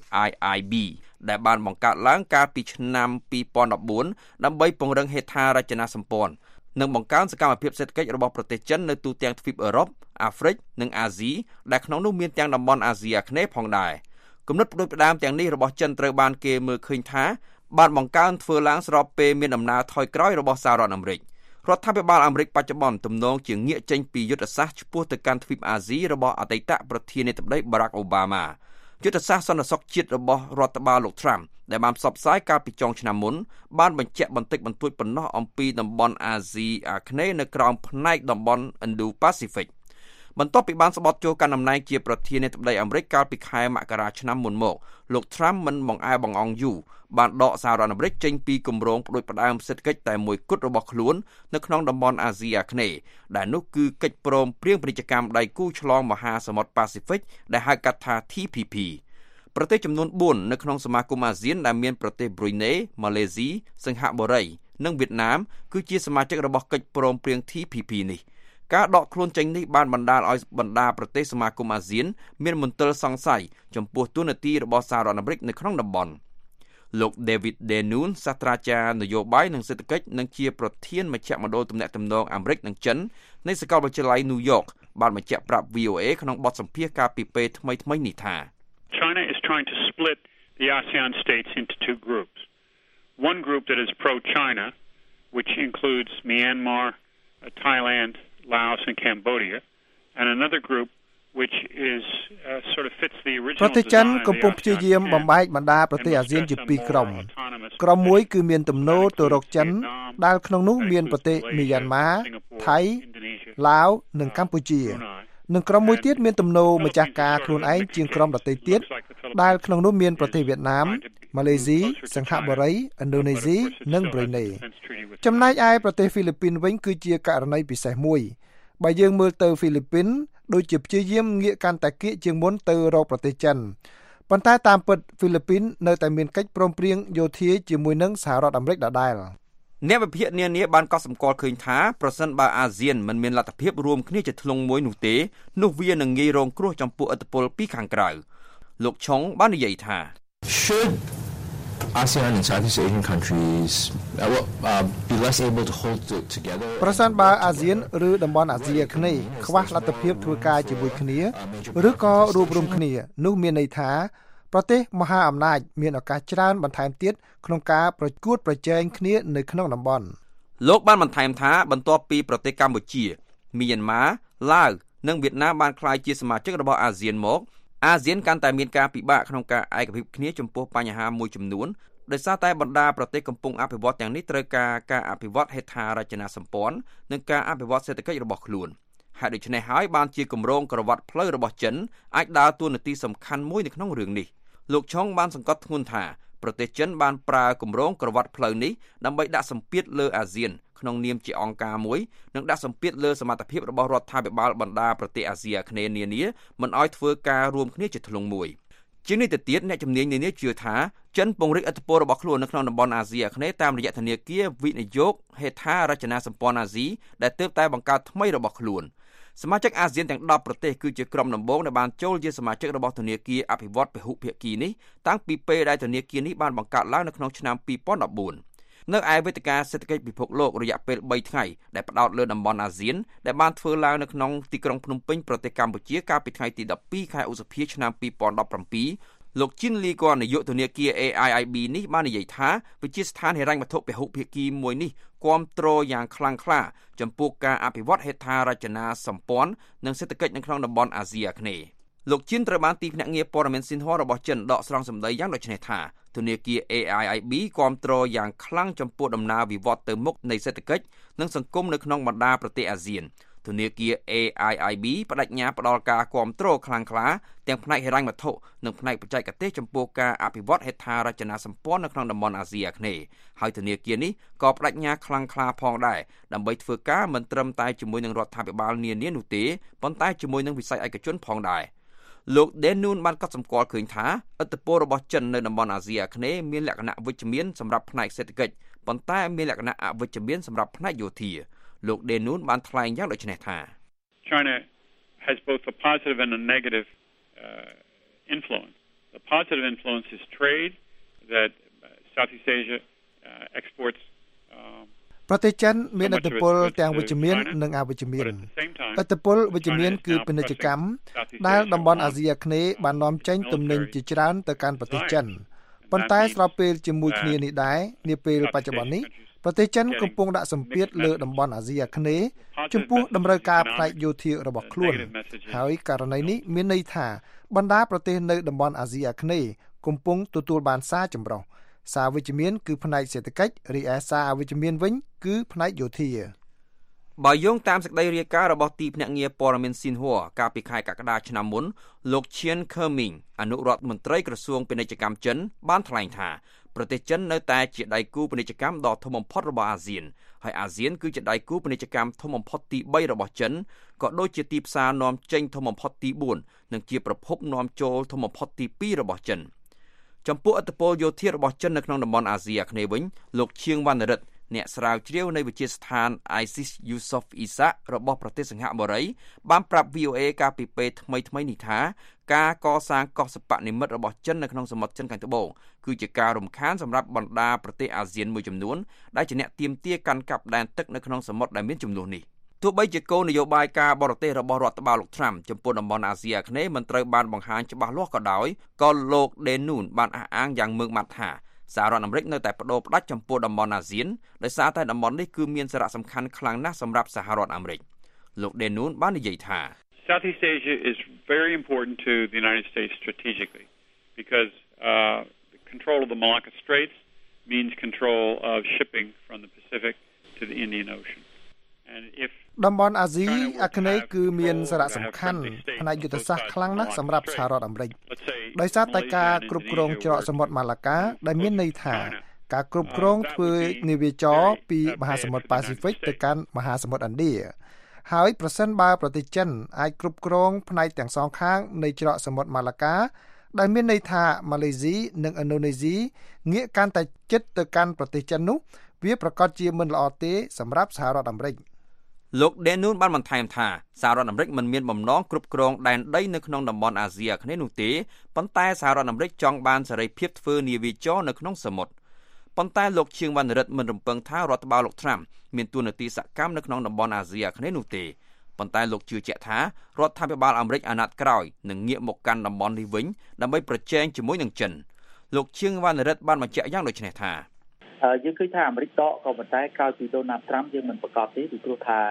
AIIB ដែលបានបង្កើតឡើងកាលពីឆ្នាំ2014ដើម្បីពង្រឹងហេដ្ឋារចនាសម្ព័ន្ធនិងបង្កើនសកម្មភាពសេដ្ឋកិច្ចរបស់ប្រទេសចិននៅទូទាំងទ្វីបអឺរ៉ុបអាហ្វ្រិកនិងអាស៊ីដែលក្នុងនោះមានទាំងតំបន់អាស៊ីអាគ្នេយ៍ផងដែរគំនិតផ្ដួចផ្ដើមទាំងនេះរបស់ចិនត្រូវបានគេមើលឃើញថាបានបង្កើនធ្វើឡើងស្របពេលមានដំណើរថយក្រោយរបស់សហរដ្ឋអាមេរិករដ្ឋាភិបាលអាមេរិកបច្ចុប្បន្នទំនងជាងាកចេញពីយុទ្ធសាស្ត្រឆ្ពោះទៅកាន់ទ្វីបអាស៊ីរបស់អតីតប្រធានាធិបតី Barack Obama យុទ្ធសាស្ត្រសន្តិសុខជាតិរបស់រដ្ឋបាលលោក Trump ដែលបានផ្សព្វផ្សាយកាលពីចុងឆ្នាំមុនបានបញ្ជាក់បន្តិចបន្តួចប៉ុណ្ណោះអំពីតំបន់អាស៊ីអាគ្នេយ៍នៅក្រោមផ្នែកតំបន់ Indo-Pacific បន្ទាប់ពីបានស្បត់ចូលកាន់តំណែងជាប្រធានាធិបតីអាមេរិកកាលពីខែមករាឆ្នាំមុនមកលោក Trump មិនបង្អែបង្អង់យូរបានដកសហរដ្ឋអាមេរិកចេញពីគម្រោងផ្ដួចផ្ដើមសេដ្ឋកិច្ចតែមួយគត់របស់ខ្លួននៅក្នុងតំបន់អាស៊ីអាគ្នេយ៍ដែលនោះគឺកិច្ចព្រមព្រៀងពាណិជ្ជកម្មដៃគូឆ្លងមហាសមុទ្រប៉ាស៊ីហ្វិកដែលហៅកាត់ថា TPP ប្រទេសចំនួន4នៅក្នុងសមាគមអាស៊ានដែលមានប្រទេសប្រ៊ុយណេម៉ាឡេស៊ីសិង្ហបុរីនិងវៀតណាមគឺជាសមាជិករបស់កិច្ចព្រមព្រៀង TPP នេះការដកខ្លួនចេញនេះបានបណ្ដាលឲ្យបណ្ដាប្រទេសសមាគមអាស៊ានមានមន្ទិលសង្ស័យចំពោះទូនាទីរបស់សហរដ្ឋអាមេរិកនៅក្នុងតំបន់លោក David Denun សាស្ត្រាចារ្យនយោបាយនិងសេដ្ឋកិច្ចនិងជាប្រធានមជ្ឈមណ្ឌលទំនាក់ទំនងអាមេរិកនិងចិននៃសាកលវិទ្យាល័យ New York បានបញ្ជាក់ប្រាប់ VOA ក្នុងបទសម្ភាសន៍កាលពីពេលថ្មីៗនេះថា China is trying to split the ASEAN states into two groups. One group that is pro-China, which includes Myanmar, Thailand, Laos and Cambodia, and another group which is sort of fits the original ប្រទេសចិនកំពុងព្យាយាមបំបែកបណ្ដាប្រទេសអាស៊ានជាពីរក្រុមក្រុមមួយគឺមានទំនោរទៅរកចិនដែលក្នុងនោះមានប្រទេសមីយ៉ាន់ម៉ាថៃឡាវនិងកម្ពុជានិងក្រុមមួយទៀតមានទំនោរម្ចាស់ការខ្លួនឯងជាងក្រុមដទៃទៀតដែលក្នុងនោះមានប្រទេសវៀតណាមម៉ាឡេស៊ីសិង្ហបុរីឥណ្ឌូនេស៊ីនិងប្រ៊ុយណេចំណែកឯប្រទេសហ្វីលីពីនវិញគឺជាករណីពិសេសមួយបើយើងមើលទៅហ្វីលីពីនដូចជាព្យាយាមងាកកាន់តែគៀកជាងមុនទៅរកប្រទេសចិនប៉ុន្តែតាមពិតហ្វីលីពីននៅតែមានកិច្ចព្រមព្រៀងយោធាជាមួយនឹងសហរដ្ឋអាមេរិកដដែលអ្នកវិភាគនានាបានកត់សម្គាល់ឃើញថាប្រសិនបើអាស៊ានមិនមានលទ្ធភាពរួមគ្នាជាធ្លុងមួយនោះទេនោះវានឹងងាយរងគ្រោះចំពោះឥទ្ធិពលពីខាងក្រៅលោកឆុងបាននិយាយថា Should ASEAN and Southeast Asian countries be less able to hold together ប្រសិនបើអាស៊ានឬតំបន់អាស៊ីអាគ្នេយ៍ខ្វះលទ្ធភាពធ្វើការជាមួយគ្នាឬក៏រួបរวมគ្នានោះមានន័យថាប្រទេសមហាអំណាចមានឱកាសច្រើនបន្ថែមទៀតក្នុងការប្រកួតប្រជែងគ្នានៅក្នុងតំបន់លោកបានបន្ថែមថាបន្ទាប់ពីប្រទេសកម្ពុជាមីយ៉ាន់ម៉ាឡាវនិងវៀតណាមបានក្លាយជាសមាជិករបស់អាស៊ានមកអាស៊ានកាន់តែមានការពិបាកក្នុងការឯកភាពគ្នាចំពោះបញ្ហាមួយចំនួនដោយសារតែបណ្ដាប្រទេសកំពុងអភិវឌ្ឍទាំងនេះត្រូវការអភិវឌ្ឍហេដ្ឋារចនាសម្ព័ន្ធនិងការអភិវឌ្ឍសេដ្ឋកិច្ចរបស់ខ្លួនហើយដូច្នេះហើយបានជាគម្រោងក្រវ៉ាត់ផ្លូវរបស់ចិនអាចដើរតួនាទីសំខាន់មួយនៅក្នុងរឿងនេះលោកឆុងបានសង្កត់ធ្ងន់ថាប្រទេសចិនបានប្រើគម្រោងក្រវ៉ាត់ផ្លូវនេះដើម្បីដាក់សម្ពាធលើអាស៊ានក្នុងនាមជាអង្គការមួយនិងដាក់សម្ពាធលើសមត្ថភាពរបស់រដ្ឋាភិបាលបណ្ដាប្រទេសអាស៊ីអាគ្នេយ៍នានាមិនឲ្យធ្វើការរួមគ្នាជាធ្លុងមួយជាងនេះទៅទៀតអ្នកជំនាញនានាជឿថាចិនពង្រីកឥទ្ធិពលរបស់ខ្លួននៅក្នុងតំបន់អាស៊ីអាគ្នេយ៍តាមរយៈធនាគារវិនិយោគហេដ្ឋារចនាសម្ព័ន្ធអាស៊ីដែលទើបតែបង្កើតថ្មីរបស់ខ្លួនសមាជិកអាស៊ានទាំង10ប្រទេសគឺជាក្រុមដំបូងដែលបានចូលជាសមាជិករបស់ធនាគារអភិវឌ្ឍន៍ពហុភាគីនេះតាំងពីពេលដែលធនាគារនេះបានបង្កើតឡើងនៅក្នុងឆ្នាំ2014នៅឯវេទិកាសេដ្ឋកិច្ចពិភពលោករយៈពេល3ថ្ងៃដែលផ្ដោតលើតំបន់អាស៊ានដែលបានធ្វើឡើងនៅក្នុងទីក្រុងភ្នំពេញប្រទេសកម្ពុជាកាលពីថ្ងៃទី12ខែឧសភាឆ្នាំ2017លោកជីនលីគានាយកធនាគារ AIIB នេះបាននិយាយថាវិជាស្ថានហិរញ្ញវត្ថុពហុភាគីមួយនេះគាំទ្រយ៉ាងខ្លាំងក្លាចំពោះការអភិវឌ្ឍហេដ្ឋារចនាសម្ព័ន្ធនិងសេដ្ឋកិច្ចនៅក្នុងតំបន់អាស៊ីអាគ្នេយ៍លោកជីនត្រូវបានទីភ្នាក់ងារព័ត៌មានស៊ីនហួររបស់ចិនដកស្រង់សម្ដីយ៉ាងដូចនេះថាធនាគារ AIIB គាំទ្រយ៉ាងខ្លាំងចំពោះដំណើរវិវត្តទៅមុខនៃសេដ្ឋកិច្ចនិងសង្គមនៅក្នុងបណ្ដាប្រទេសអាស៊ានធនាគារ AIIB បដិញ្ញាផ្ដល់ការគាំទ្រខ្លាំងក្លាទាំងផ្នែកហិរញ្ញវត្ថុនិងផ្នែកបច្ចេកទេសចំពោះការអភិវឌ្ឍហេដ្ឋារចនាសម្ព័ន្ធនៅក្នុងតំបន់អាស៊ីអាគ្នេយ៍ហើយធនាគារនេះក៏បដិញ្ញាខ្លាំងក្លាផងដែរដើម្បីធ្វើការមិនត្រឹមតែជាមួយនឹងរដ្ឋាភិបាលនានានោះទេប៉ុន្តែជាមួយនឹងវិស័យឯកជនផងដែរលោក Denun បានកត់សម្គាល់ឃើញថាឥទ្ធិពលរបស់ចិននៅតំបន់អាស៊ីអាគ្នេយ៍មានលក្ខណៈវិជ្ជមានសម្រាប់ផ្នែកសេដ្ឋកិច្ចប៉ុន្តែមានលក្ខណៈអវិជ្ជមានសម្រាប់ផ្នែកយោធាលោក Denun បានថ្លែងយ៉ាងដូចនេះថា China has both a positive and a negative influence. The positive influence is trade that Southeast Asia exports ប្រទេសចិនមានឥទ្ធិពលទាំងវិជ្ជមាននិងអវិជ្ជមានឥទ្ធិពលវិជ្ជមានគឺពាណិជ្ជកម្មដែលតំបន់អាស៊ីអាគ្នេយ៍បាននាំចេញទំនិញជាច្រើនទៅកាន់ប្រទេសចិនប៉ុន្តែស្របពេលជាមួយគ្នានេះដែរនាពេលបច្ចុប្បន្ននេះប្រទេសចិនកំពុងដាក់សម្ពាធលើតំបន់អាស៊ីអាគ្នេយ៍ចំពោះតម្រូវការផ្នែកយោធារបស់ខ្លួនហើយករណីនេះមានន័យថាបណ្ដាប្រទេសនៅតំបន់អាស៊ីអាគ្នេយ៍កំពុងទទួលបានសារចម្រុះសារវិជ្ជមានគឺផ្នែកសេដ្ឋកិច្ចរីឯសារអវិជ្ជមានវិញគឺផ្នែកយោធាបើយោងតាមសេចក្តីរាយការណ៍របស់ទីភ្នាក់ងារព័ត៌មានស៊ីនហួរកាលពីខែកក្កដាឆ្នាំមុនលោកឈៀនខឺមីងអនុរដ្ឋមន្ត្រីក្រសួងពាណិជ្ជកម្មចិនបានថ្លែងថាប្រទេសចិននៅតែជាដៃគូពាណិជ្ជកម្មដ៏ធំបំផុតរបស់អាស៊ានហើយអាស៊ានគឺជាដៃគូពាណិជ្ជកម្មធំបំផុតទី3របស់ចិនក៏ដូចជាទីផ្សារនាំចេញធំបំផុតទី4និងជាប្រភពនាំចូលធំបំផុតទី2របស់ចិនចំពោះឥទ្ធិពលយោធារបស់ចិននៅក្នុងតំបន់អាស៊ីអាគ្នេយ៍វិញលោកឈៀងវណ្ណរិទ្ធអ្នកស្រាវជ្រាវនៃវិទ្យាស្ថាន ISIS Yusof Ishak របស់ប្រទេសសិង្ហបុរីបានប្រាប់ VOA កាលពីពេលថ្មីនេះថាការកសាងកោះសិប្បនិម្មិតរបស់ចិននៅក្នុងសមុទ្រចិនខាងត្បូងគឺជាការរំខានសម្រាប់បណ្ដាប្រទេសអាស៊ានមួយចំនួនដែលជាអ្នកទាមទារកាន់កាប់ដែនទឹកនៅក្នុងសមុទ្រដែលមានចំនួននេះទោះបីជាគោលនយោបាយការបរទេសរបស់រដ្ឋបាលលោកត្រាំចំពោះតំបន់អាស៊ីអាគ្នេយ៍មិនត្រូវបានបង្ហាញច្បាស់លាស់ក៏ដោយក៏លោក Denun បានអះអាងយ៉ាងម៉ឺងម៉ាត់ថាសហរដ្ឋអាមេរិកនៅតែបដូរផ្ដាច់ចំពោះតំបន់អាស៊ានដោយសារតែតំបន់នេះគឺមានសារៈសំខាន់ខ្លាំងណាស់សម្រាប់សហរដ្ឋអាមេរិកលោក Denun បាននិយាយថា Southeast Asia is very important to the United States strategically because the control of the Malacca Straits means control of shipping from the Pacific to the Indian Ocean. And if តំបន់អាស៊ីអាគ្នេយ៍គឺមានសារៈសំខាន់ផ្នែកយុទ្ធសាស្ត្រខ្លាំងណាស់សម្រាប់សហរដ្ឋអាមេរិកដោយសារតែការគ្រប់គ្រងច្រកសមុទ្រម៉ាឡាកាដែលមានន័យថាការគ្រប់គ្រងធ្វើនាវាចរពីមហាសមុទ្រប៉ាស៊ីហ្វិកទៅកាន់មហាសមុទ្រឥណ្ឌាហើយប្រសិនបើប្រទេសចិនអាចគ្រប់គ្រងផ្នែកទាំងសងខាងនៃច្រកសមុទ្រម៉ាឡាកាដែលមានន័យថាម៉ាឡេស៊ីនិងឥណ្ឌូនេស៊ីងាកកាន់តែជិតទៅកាន់ប្រទេសចិននោះវាប្រកាសជាមិនល្អទេសម្រាប់សហរដ្ឋអាមេរិកលោក Denun បានបន្ថែមថាសហរដ្ឋអាមេរិកមិនមានបំណងគ្រប់គ្រងដែនដីនៅក្នុងតំបន់អាស៊ីអាគ្នេយ៍នោះទេប៉ុន្តែសហរដ្ឋអាមេរិកចង់បានសេរីភាពធ្វើនាវាចរនៅក្នុងសមុទ្រប៉ុន្តែលោកឈៀងវណ្ណរិទ្ធមិនរំពឹងថារដ្ឋបាលលោកត្រាំមានទួនាទីសកម្មនៅក្នុងតំបន់អាស៊ីអាគ្នេយ៍នោះទេប៉ុន្តែលោកជឿជាក់ថារដ្ឋាភិបាលអាមេរិកអាណត្តិក្រោយនឹងងាកមកកាន់តំបន់នេះវិញដើម្បីប្រជែងជាមួយនឹងចិនលោកឈៀងវណ្ណរិទ្ធបានបញ្ជាក់យ៉ាងដូចនេះថាយើងឃើញថាអាមេរិកដកក៏ប៉ុន្តែក្រោយពីដូណាល់ត្រាំយើងមិនប្រកាសទេពីព្រោះថា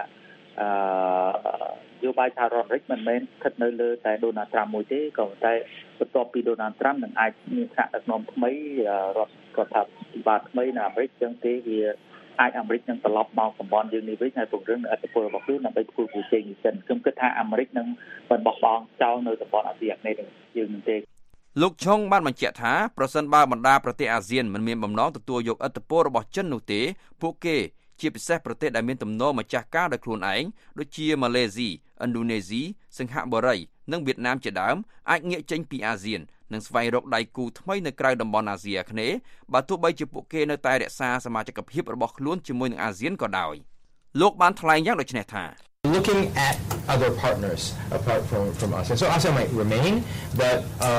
យោបាយសហរដ្ឋអាមេរិកមិនមែនស្ថិតនៅលើតែដូណាល់ត្រាំមួយទេក៏ប៉ុន្តែបន្ទាប់ពីដូណាល់ត្រាំនឹងអាចមានថ្នាក់ដឹកនាំថ្មីរដ្ឋាភិបាលថ្មីនៅអាមេរិកចឹងទេវាអាចអាមេរិកនឹងត្រឡប់មកតំបន់យើងនេះវិញហើយពង្រឹងឥទ្ធិពលរបស់ខ្លួនដើម្បីធ្វើប្រជែងនឹងចិនខ្ញុំគិតថាអាមេរិកនឹងមិនបោះបង់ចោលនៅតំបន់អាស៊ីអាគ្នេយ៍យើងទេលោកឆុងបានបញ្ជាក់ថាប្រសិនបើបណ្ដាប្រទេសអាស៊ានមិនមានបំណងទទួលយកឥទ្ធិពលរបស់ចិននោះទេពួកគេជាពិសេសប្រទេសដែលមានទំនោរម្ចាស់ការដោយខ្លួនឯងដូចជាម៉ាឡេស៊ីឥណ្ឌូនេស៊ីសិង្ហបុរីនិងវៀតណាមជាដើមអាចងាកចេញពីអាស៊ាននិងស្វែងរកដៃគូថ្មីនៅក្រៅតំបន់អាស៊ីអាគ្នេយ៍បើទោះបីជាពួកគេនៅតែរក្សាសមាជិកភាពរបស់ខ្លួនជាមួយនឹងអាស៊ានក៏ដោយលោកបានថ្លែងយ៉ាងដូចនេះថា looking at other partners apart from ASEAN. So ASEAN might remain, but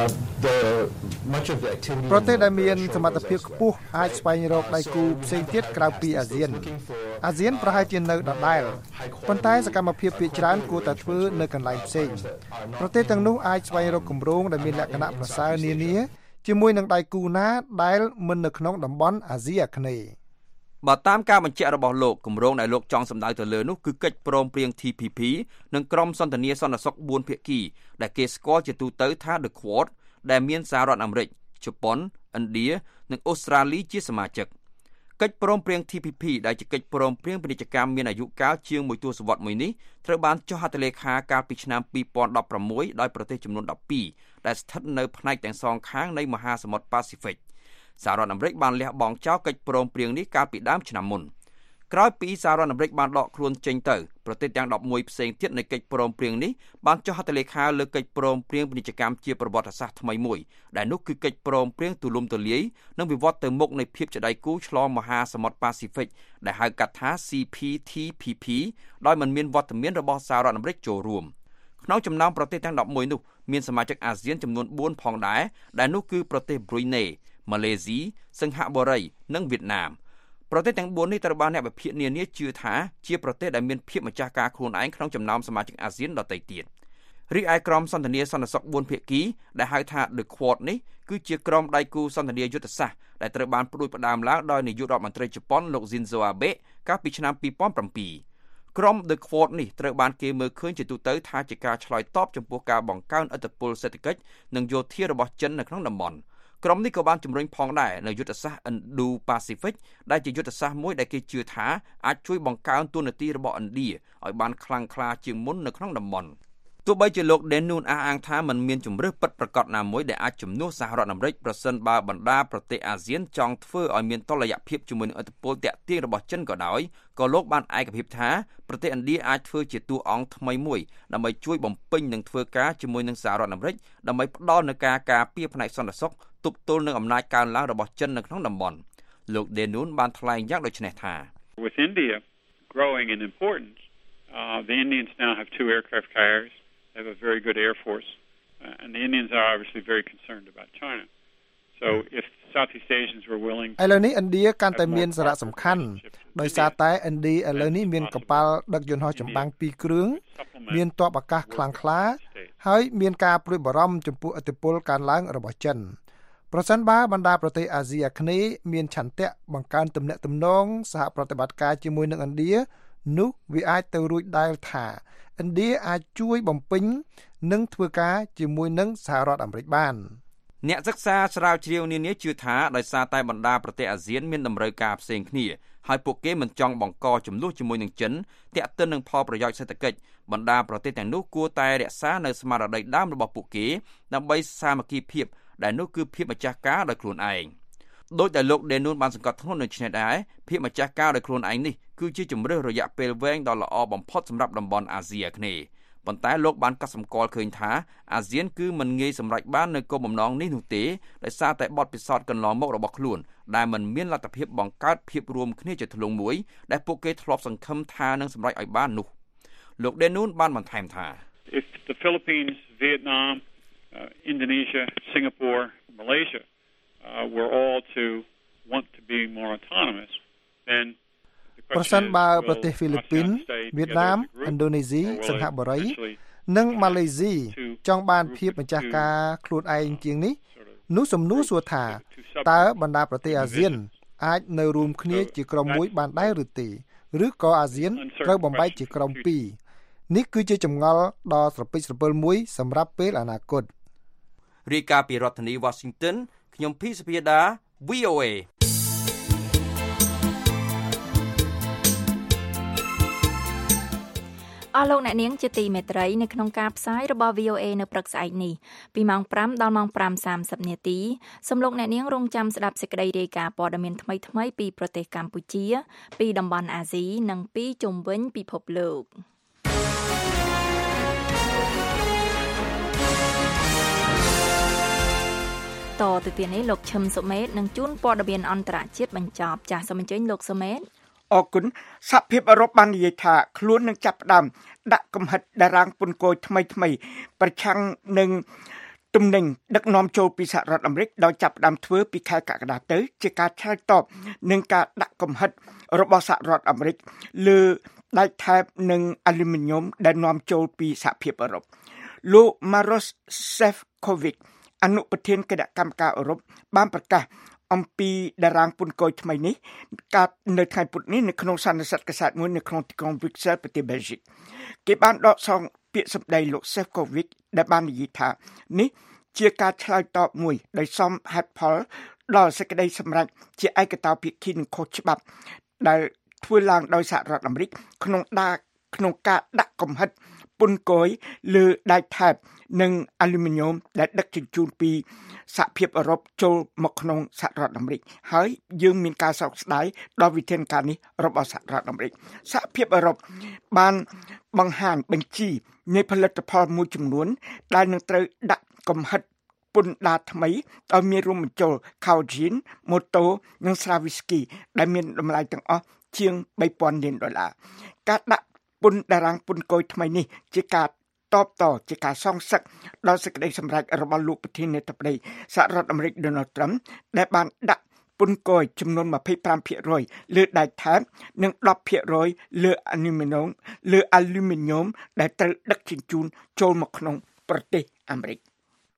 much of the activity ប្រទេសដែលមានសមត្ថភាពខ្ពស់អាចស្វែងរកដៃគូផ្សេងទៀតក្រៅពីអាស៊ានអាស៊ានប្រហែលជានៅដដែលប៉ុន្តែសកម្មភាពភាគច្រើនគួរតែធ្វើនៅកន្លែងផ្សេងប្រទេសទាំងនោះអាចស្វែងរកគម្រោងដែលមានលក្ខណៈប្រសើរនានាជាមួយនឹងដៃគូណាដែលមិននៅក្នុងតំបន់អាស៊ីអាគ្នេយ៍បើតាមការបញ្ជាក់របស់លោកគម្រោងដែលលោកចង់សម្ដៅទៅលើនោះគឺកិច្ចព្រមព្រៀង TPP និងក្រុមសន្ទនាសន្តិសុខ4ភាគីដែលគេស្គាល់ជាទូទៅថា The Quad ដែលមានសហរដ្ឋអាមេរិកជប៉ុនឥណ្ឌានិងអូស្ត្រាលីជាសមាជិកកិច្ចព្រមព្រៀង TPP ដែលជាកិច្ចព្រមព្រៀងពាណិជ្ជកម្មមានអាយុកាលជាង1ទសវត្សរ៍មួយនេះត្រូវបានចុះហត្ថលេខាកាលពីឆ្នាំ2016ដោយប្រទេសចំនួន12ដែលស្ថិតនៅផ្នែកទាំងសងខាងនៃមហាសមុទ្រប៉ាស៊ីហ្វិកសហរដ្ឋអាមេរិកបានលះបង់ចោលកិច្ចព្រមព្រៀងនេះកាលពីដើមឆ្នាំមុនក្រោយពីសហរដ្ឋអាមេរិកបានដកខ្លួនចេញទៅប្រទេសទាំង11ផ្សេងទៀតនៃកិច្ចព្រមព្រៀងនេះបានចុះហត្ថលេខាលើកិច្ចព្រមព្រៀងពាណិជ្ជកម្មជាប្រវត្តិសាស្ត្រថ្មីមួយដែលនោះគឺកិច្ចព្រមព្រៀងទូលំទូលាយនិងវិវត្តទៅមុខនៃភាពជាដៃគូឆ្លងមហាសមុទ្រប៉ាស៊ីហ្វិកដែលហៅកាត់ថា CPTPP ដោយមិនមានវត្តមានរបស់សហរដ្ឋអាមេរិកចូលរួមក្នុងចំណោមប្រទេសទាំង11នោះមានសមាជិកអាស៊ានចំនួន4ផងដែរដែលនោះគឺប្រទេសប្រ៊ុយណេម៉ាឡេស៊ីសិង្ហបុរីនិងវៀតណាមប្រទេសទាំង4នេះត្រូវបានអ្នកវិភាគនានាជឿថាជាប្រទេសដែលមានភាពម្ចាស់ការខ្លួនឯងក្នុងចំណោមសមាជិកអាស៊ានដទៃទៀតរីឯក្រុមសន្ទនាសន្តិសុខ4ភាគីដែលហៅថា The Quad នេះគឺជាក្រុមដៃគូសន្ទនាយុទ្ធសាស្ត្រដែលត្រូវបានផ្ដួចផ្ដើមឡើងដោយនាយករដ្ឋមន្ត្រីជប៉ុនលោក Shinzo Abe កាលពីឆ្នាំ2007ក្រុម The Quad នេះត្រូវបានគេមើលឃើញជាទូទៅថាជាការឆ្លើយតបចំពោះការបង្កើនឥទ្ធិពលសេដ្ឋកិច្ចនិងយោធារបស់ចិននៅក្នុងតំបន់ក្រុមនេះក៏បានជំរុញផងដែរនៅយុទ្ធសាស្ត្រ Indo-Pacific ដែលជាយុទ្ធសាស្ត្រមួយដែលគេជឿថាអាចជួយបង្កើនតួនាទីរបស់ឥណ្ឌាឲ្យបានខ្លាំងក្លាជាងមុននៅក្នុងតំបន់ទោះបីជាលោក Denun អះអាងថាมันមានជំរឿសពិតប្រាកដណាមួយដែលអាចជំនួសសហរដ្ឋអាមេរិកប្រសិនបើបណ្ដាប្រទេសអាស៊ានចង់ធ្វើឲ្យមានតុល្យភាពជាមួយនឹងឥទ្ធិពលតាក់ទាញរបស់ចិនក៏ដោយក៏លោកបានឯកភាពថាប្រទេសឥណ្ឌាអាចធ្វើជាតួអង្គថ្មីមួយដើម្បីជួយបំពេញនិងធ្វើការជាមួយនឹងសហរដ្ឋអាមេរិកដើម្បីផ្ដល់នូវការការពារផ្នែកសន្តិសុខទប់ទល់នឹងអំណាចកើនឡើងរបស់ចិននៅក្នុងតំបន់លោក Denun បានថ្លែងយ៉ាងដូចនេះថា With India growing in importance, the Indians now have 2 aircraft carriers. They have a very good air force, and the Indians are obviously very concerned about China. So if Southeast Asians were willing ឥឡូវនេះឥណ្ឌាកាន់តែមានសារៈសំខាន់ដោយសារតែឥណ្ឌាឥឡូវនេះមានកប៉ាល់ដឹកយន្តហោះចម្បាំង2គ្រឿងមានទ័ពអាកាសខ្លាំងក្លាហើយមានការព្រួយបារម្ភចំពោះឥទ្ធិពលកើនឡើងរបស់ចិនប្រសិនបើបណ្ដាប្រទេសអាស៊ីអាគ្នេយ៍មានឆន្ទៈបង្កើនទំនាក់ទំនងសហប្រតិបត្តិការជាមួយនឹងឥណ្ឌានោះវាអាចទៅរួចដែលថាឥណ្ឌាអាចជួយបំពេញនិងធ្វើការជាមួយនឹងសហរដ្ឋអាមេរិកបានអ្នកសិក្សាស្រាវជ្រាវនានាជឿថាដោយសារតែបណ្ដាប្រទេសអាស៊ានមានតម្រូវការផ្សេងគ្នាហើយពួកគេមិនចង់បង្កចំនួនជាមួយនឹងចិនទាក់ទិននឹងផលប្រយោជន៍សេដ្ឋកិច្ចបណ្ដាប្រទេសទាំងនោះគួរតែរក្សានៅស្មារតីដើមរបស់ពួកគេដើម្បីសាមគ្គីភាពដែលនោះគឺភាពម្ចាស់ការដោយខ្លួនឯងដោយតែលោក Denun បានសង្កត់ធ្ងន់នៅឆ្នេះដែរភាពម្ចាស់ការដោយខ្លួនឯងនេះគឺជាជំរើសរយៈពេលវែងដ៏ល្អបំផុតសម្រាប់តំបន់អាស៊ីអាគ្នេយ៍ប៉ុន្តែលោកបានកត់សម្គាល់ឃើញថាអាស៊ានគឺមិនងាយសម្រេចបាននៅគោលបំណងនេះនោះទេដោយសារតែបទពិសោធន៍កន្លងមករបស់ខ្លួនដែលមិនមានលទ្ធភាពបង្កើតភាពរួមគ្នាជាធ្លុងមួយដែលពួកគេធ្លាប់សង្ឃឹមថានឹងសម្រេចឲ្យបាននោះលោក Denun បានបន្ថែមថា If the Philippines, Vietnam, Indonesia, Singapore, Malaysia were all to want to be more autonomous, then ប្រសិនបើប្រទេសហ្វីលីពីនវៀតណាមឥណ្ឌូនេស៊ីសិង្ហបុរីនិងម៉ាឡេស៊ីចង់បានភាពម្ចាស់ការខ្លួនឯងជាងនេះនោះសំណួរសួរថាតើបណ្ដាប្រទេសអាស៊ានអាចនៅរួមគ្នាជាក្រុមមួយបានដែរឬទេឬក៏អាស៊ានត្រូវបំបែកជាក្រុមពីរនេះគឺជាចម្ងល់ដ៏ស្រពេចស្រពិលមួយសម្រាប់ពេលអនាគតរាយការណ៍ពីរដ្ឋធានី Washington ខ្ញុំភីសុភាដា VOA អស់លោកអ្នកនាងជាទីមេត្រីនៅក្នុងការផ្សាយរបស់ VOA នៅព្រឹកស្អែកនេះពីម៉ោង5ដល់ម៉ោង 5:30 នាទីសូមលោកអ្នកនាងរងចាំស្ដាប់សេចក្តីរាយការណ៍ព័ត៌មានថ្មីៗពីប្រទេសកម្ពុជាពីតំបន់អាស៊ីនិងពីជុំវិញពិភពលោកតទៅទៀតនេះលោកឈឹមសុមេតនឹងជួនព័ត៌មានអន្តរជាតិបញ្ចប់ចាសសូមអញ្ជើញលោកសុមេតអរគុណសហភាពអឺរ៉ុបបាននិយាយថាខ្លួននឹងចាប់ផ្ដើមដាក់កំហិតតារាងពន្ធគយថ្មីប្រឆាំងនឹងទំនិញដឹកនាំចូលពីសហរដ្ឋអាមេរិកដោយចាប់ផ្ដើមធ្វើពីខែកក្កដាទៅជាការឆ្លើយតបនឹងការដាក់កំហិតរបស់សហរដ្ឋអាមេរិកលើដែកថែបនិងអាលូមីញ៉ុមដែលនាំចូលពីសហភាពអឺរ៉ុបលោក Maros Sefcovic អនុប្រធានគណៈកម្មការអឺរ៉ុបបានប្រកាសអំពីតារាងពន្ធគយថ្មីនេះកើតនៅថ្ងៃពុធនេះនៅក្នុងសន្និសីទកាសែតមួយនៅក្នុងទីក្រុង Brussels ប្រទេស Belgium គេបានដកស្រង់ពាក្យសម្ដីលោក Sefcovic ដែលបាននិយាយថានេះជាការឆ្លើយតបមួយដោយសមហេតុផលដល់សេចក្តីសម្រេចជាឯកតោភាគីនិងខុសច្បាប់ដែលធ្វើឡើងដោយសហរដ្ឋអាមេរិកក្នុងការដាក់កំហិតពន្ធគយលើដែកថែបនិងអាលូមីញ៉ុមដែលដឹកជញ្ជូនពីសហភាពអឺរ៉ុបចូលមកក្នុងសហរដ្ឋអាមេរិកហើយយើងមានការសោកស្ដាយដល់វិធានការនេះរបស់សហរដ្ឋអាមេរិកសហភាពអឺរ៉ុបបានបង្ហាញបញ្ជីនៃផលិតផលមួយចំនួនដែលនឹងត្រូវដាក់កំហិតពន្ធដារថ្មីដោយមានរួមបញ្ចូលខាវជីនម៉ូតូនិងស្រាវីស្គីដែលមានតម្លៃទាំងអស់ជាង$3,000លានការដាក់ពន្ធតារាងពន្ធគយថ្មីនេះជាការតបតជាការសងសឹកដល់សេចក្តីសម្រេចរបស់លោកប្រធានាធិបតីសហរដ្ឋអាមេរិក Donald Trump ដែលបានដាក់ពន្ធគយចំនួន 25% លើដែកថែបនិង 10% លើអាលូមីញ៉ុមដែលត្រូវដឹកជញ្ជូនចូលមកក្នុងប្រទេសអាមេរិក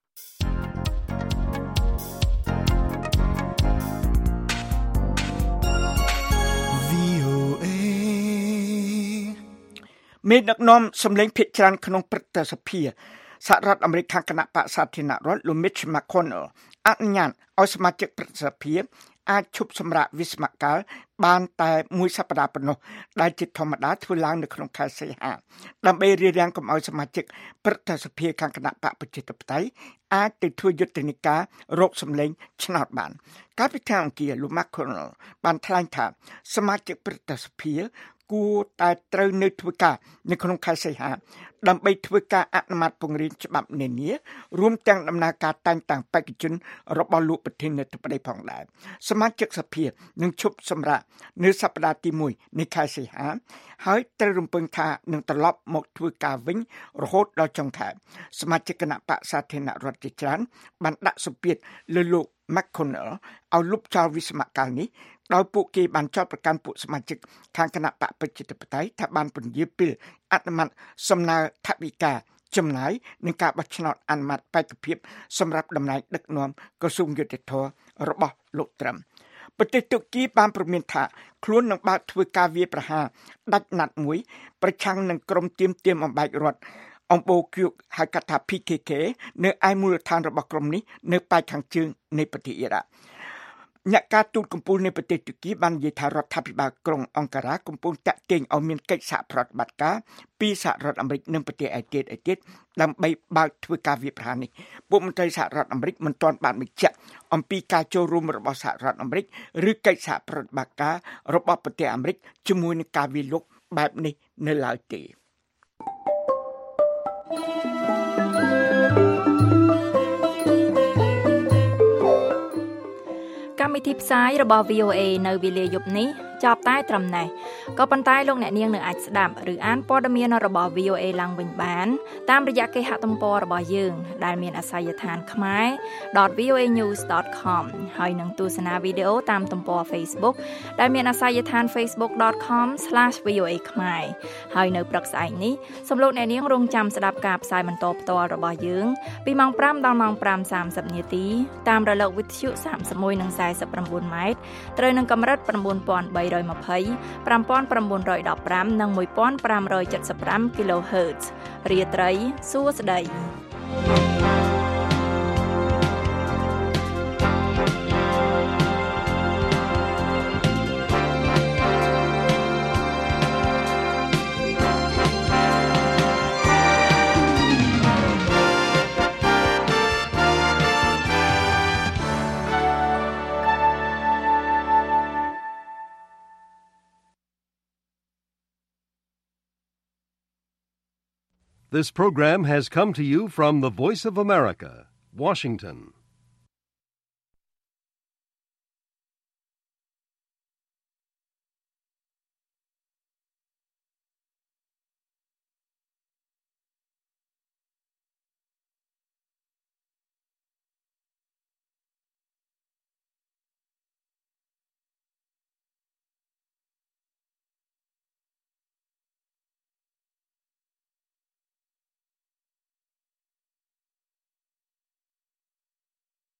មេដឹកនាំសម្លេងភាគច្រើនក្នុងព្រឹទ្ធសភាសហរដ្ឋអាមេរិកខាងគណៈបក្សសាធារណរដ្ឋលោក Mitch McConnell អនុញ្ញាតឲ្យសមាជិកព្រឹទ្ធសភាអាចឈប់សម្រាកវិស្សមកាលបានតែមួយសប្តាហ៍ប៉ុណ្ណោះដែលជាធម្មតាធ្វើឡើងនៅក្នុងខែសីហាដើម្បីរារាំងកុំឲ្យសមាជិកព្រឹទ្ធសភាខាងគណៈបកប្រជាធិបតេយ្យអាចទៅធ្វើយុទ្ធនាការរកសម្លេងឆ្នោតបានកាលពីថ្ងៃអង្គារលោក McConnell បានថ្លែងថាសមាជិកព្រឹទ្ធសភាគួរតែត្រូវនៅធ្វើការនៅក្នុងខែសីហាដើម្បីធ្វើការអនុម័តពង្រៀនច្បាប់នានារួមទាំងដំណើរការតែងតាំងបេក្ខជនរបស់លោកប្រធានាធិបតីផងដែរសមាជិកសភានឹងឈប់សម្រាកនៅសប្តាហ៍ទី1នៃខែសីហាហើយត្រូវរំពឹងថានឹងត្រឡប់មកធ្វើការវិញរហូតដល់ចុងខែសមាជិកគណៈបក្សសាធារណរដ្ឋជាច្រើនបានដាក់សម្ពាធលើលោក McConnell ឲ្យលុបចោលវិស្សមកាលនេះដោយពួកគេបានចោទប្រកាន់ពួកសមាជិកខាងគណៈបកប្រជាធិបតេយ្យថាបានពន្យាពេលអនុម័តសំណើថវិកាចំណាយនឹងការបោះឆ្នោតអនុម័តបេក្ខភាពសម្រាប់តំណែងដឹកនាំក្រសួងយុតិធម៌របស់លោកត្រាំប្រទេសតុរគីបានព្រមានថាខ្លួននឹងបើកធ្វើការវាយប្រហារដាច់ណាត់មួយប្រឆាំងនឹងក្រុមទាមទាមអំបែករដ្ឋអំបូរគៀកហៅកាត់ថា PKK នៅឯមូលដ្ឋានរបស់ក្រុមនេះនៅប៉ែកខាងជើងនៃប្រទេសអ៊ីរ៉ាក់អ្នកការទូតកំពូលនៃប្រទេសតុរគីបាននិយាយថារដ្ឋាភិបាលក្រុងអង្ការ៉ាកំពុងតាក់ទាញឲ្យមានកិច្ចសហប្រតិបត្តិការពីសហរដ្ឋអាមេរិកនិងប្រទេសឯទៀតដើម្បីបើកធ្វើការវាយប្រហារនេះពួកមន្ត្រីសហរដ្ឋអាមេរិកមិនទាន់បានបញ្ជាក់អំពីការចូលរួមរបស់សហរដ្ឋអាមេរិកឬកិច្ចសហប្រតិបត្តិការរបស់ប្រទេសអាមេរិកជាមួយនឹងការវាយលុកបែបនេះនៅឡើយទេកម្មវិធីផ្សាយរបស់ VOA នៅវេលាយប់នេះចប់តែត្រឹមនេះក៏ប៉ុន្តែលោកអ្នកនាងនៅអាចស្ដាប់ឬអានព័ត៌មានរបស់ VOA ឡើងវិញបានតាមរយៈគេហទំព័ររបស់យើងដែលមានអាសយដ្ឋានkhmer.voanews.com ហើយនឹងទស្សនាវីដេអូតាមទំព័រ Facebook ដែលមានអាសយដ្ឋាន facebook.com/voa ខ្មែរហើយនៅព្រឹកស្អែកនេះសូមលោកអ្នកនាងរងចាំស្ដាប់ការផ្សាយបន្តផ្ទាល់របស់យើងពីម៉ោង 5 ដល់ម៉ោង 5:30 នាទីតាមរលកវិទ្យុ 31 និង 49 ម៉ែត្រត្រូវនឹងកម្រិត 9320 5915 និង 1575 kHz រាត្រីសួស្តី This program has come to you from the Voice of America, Washington.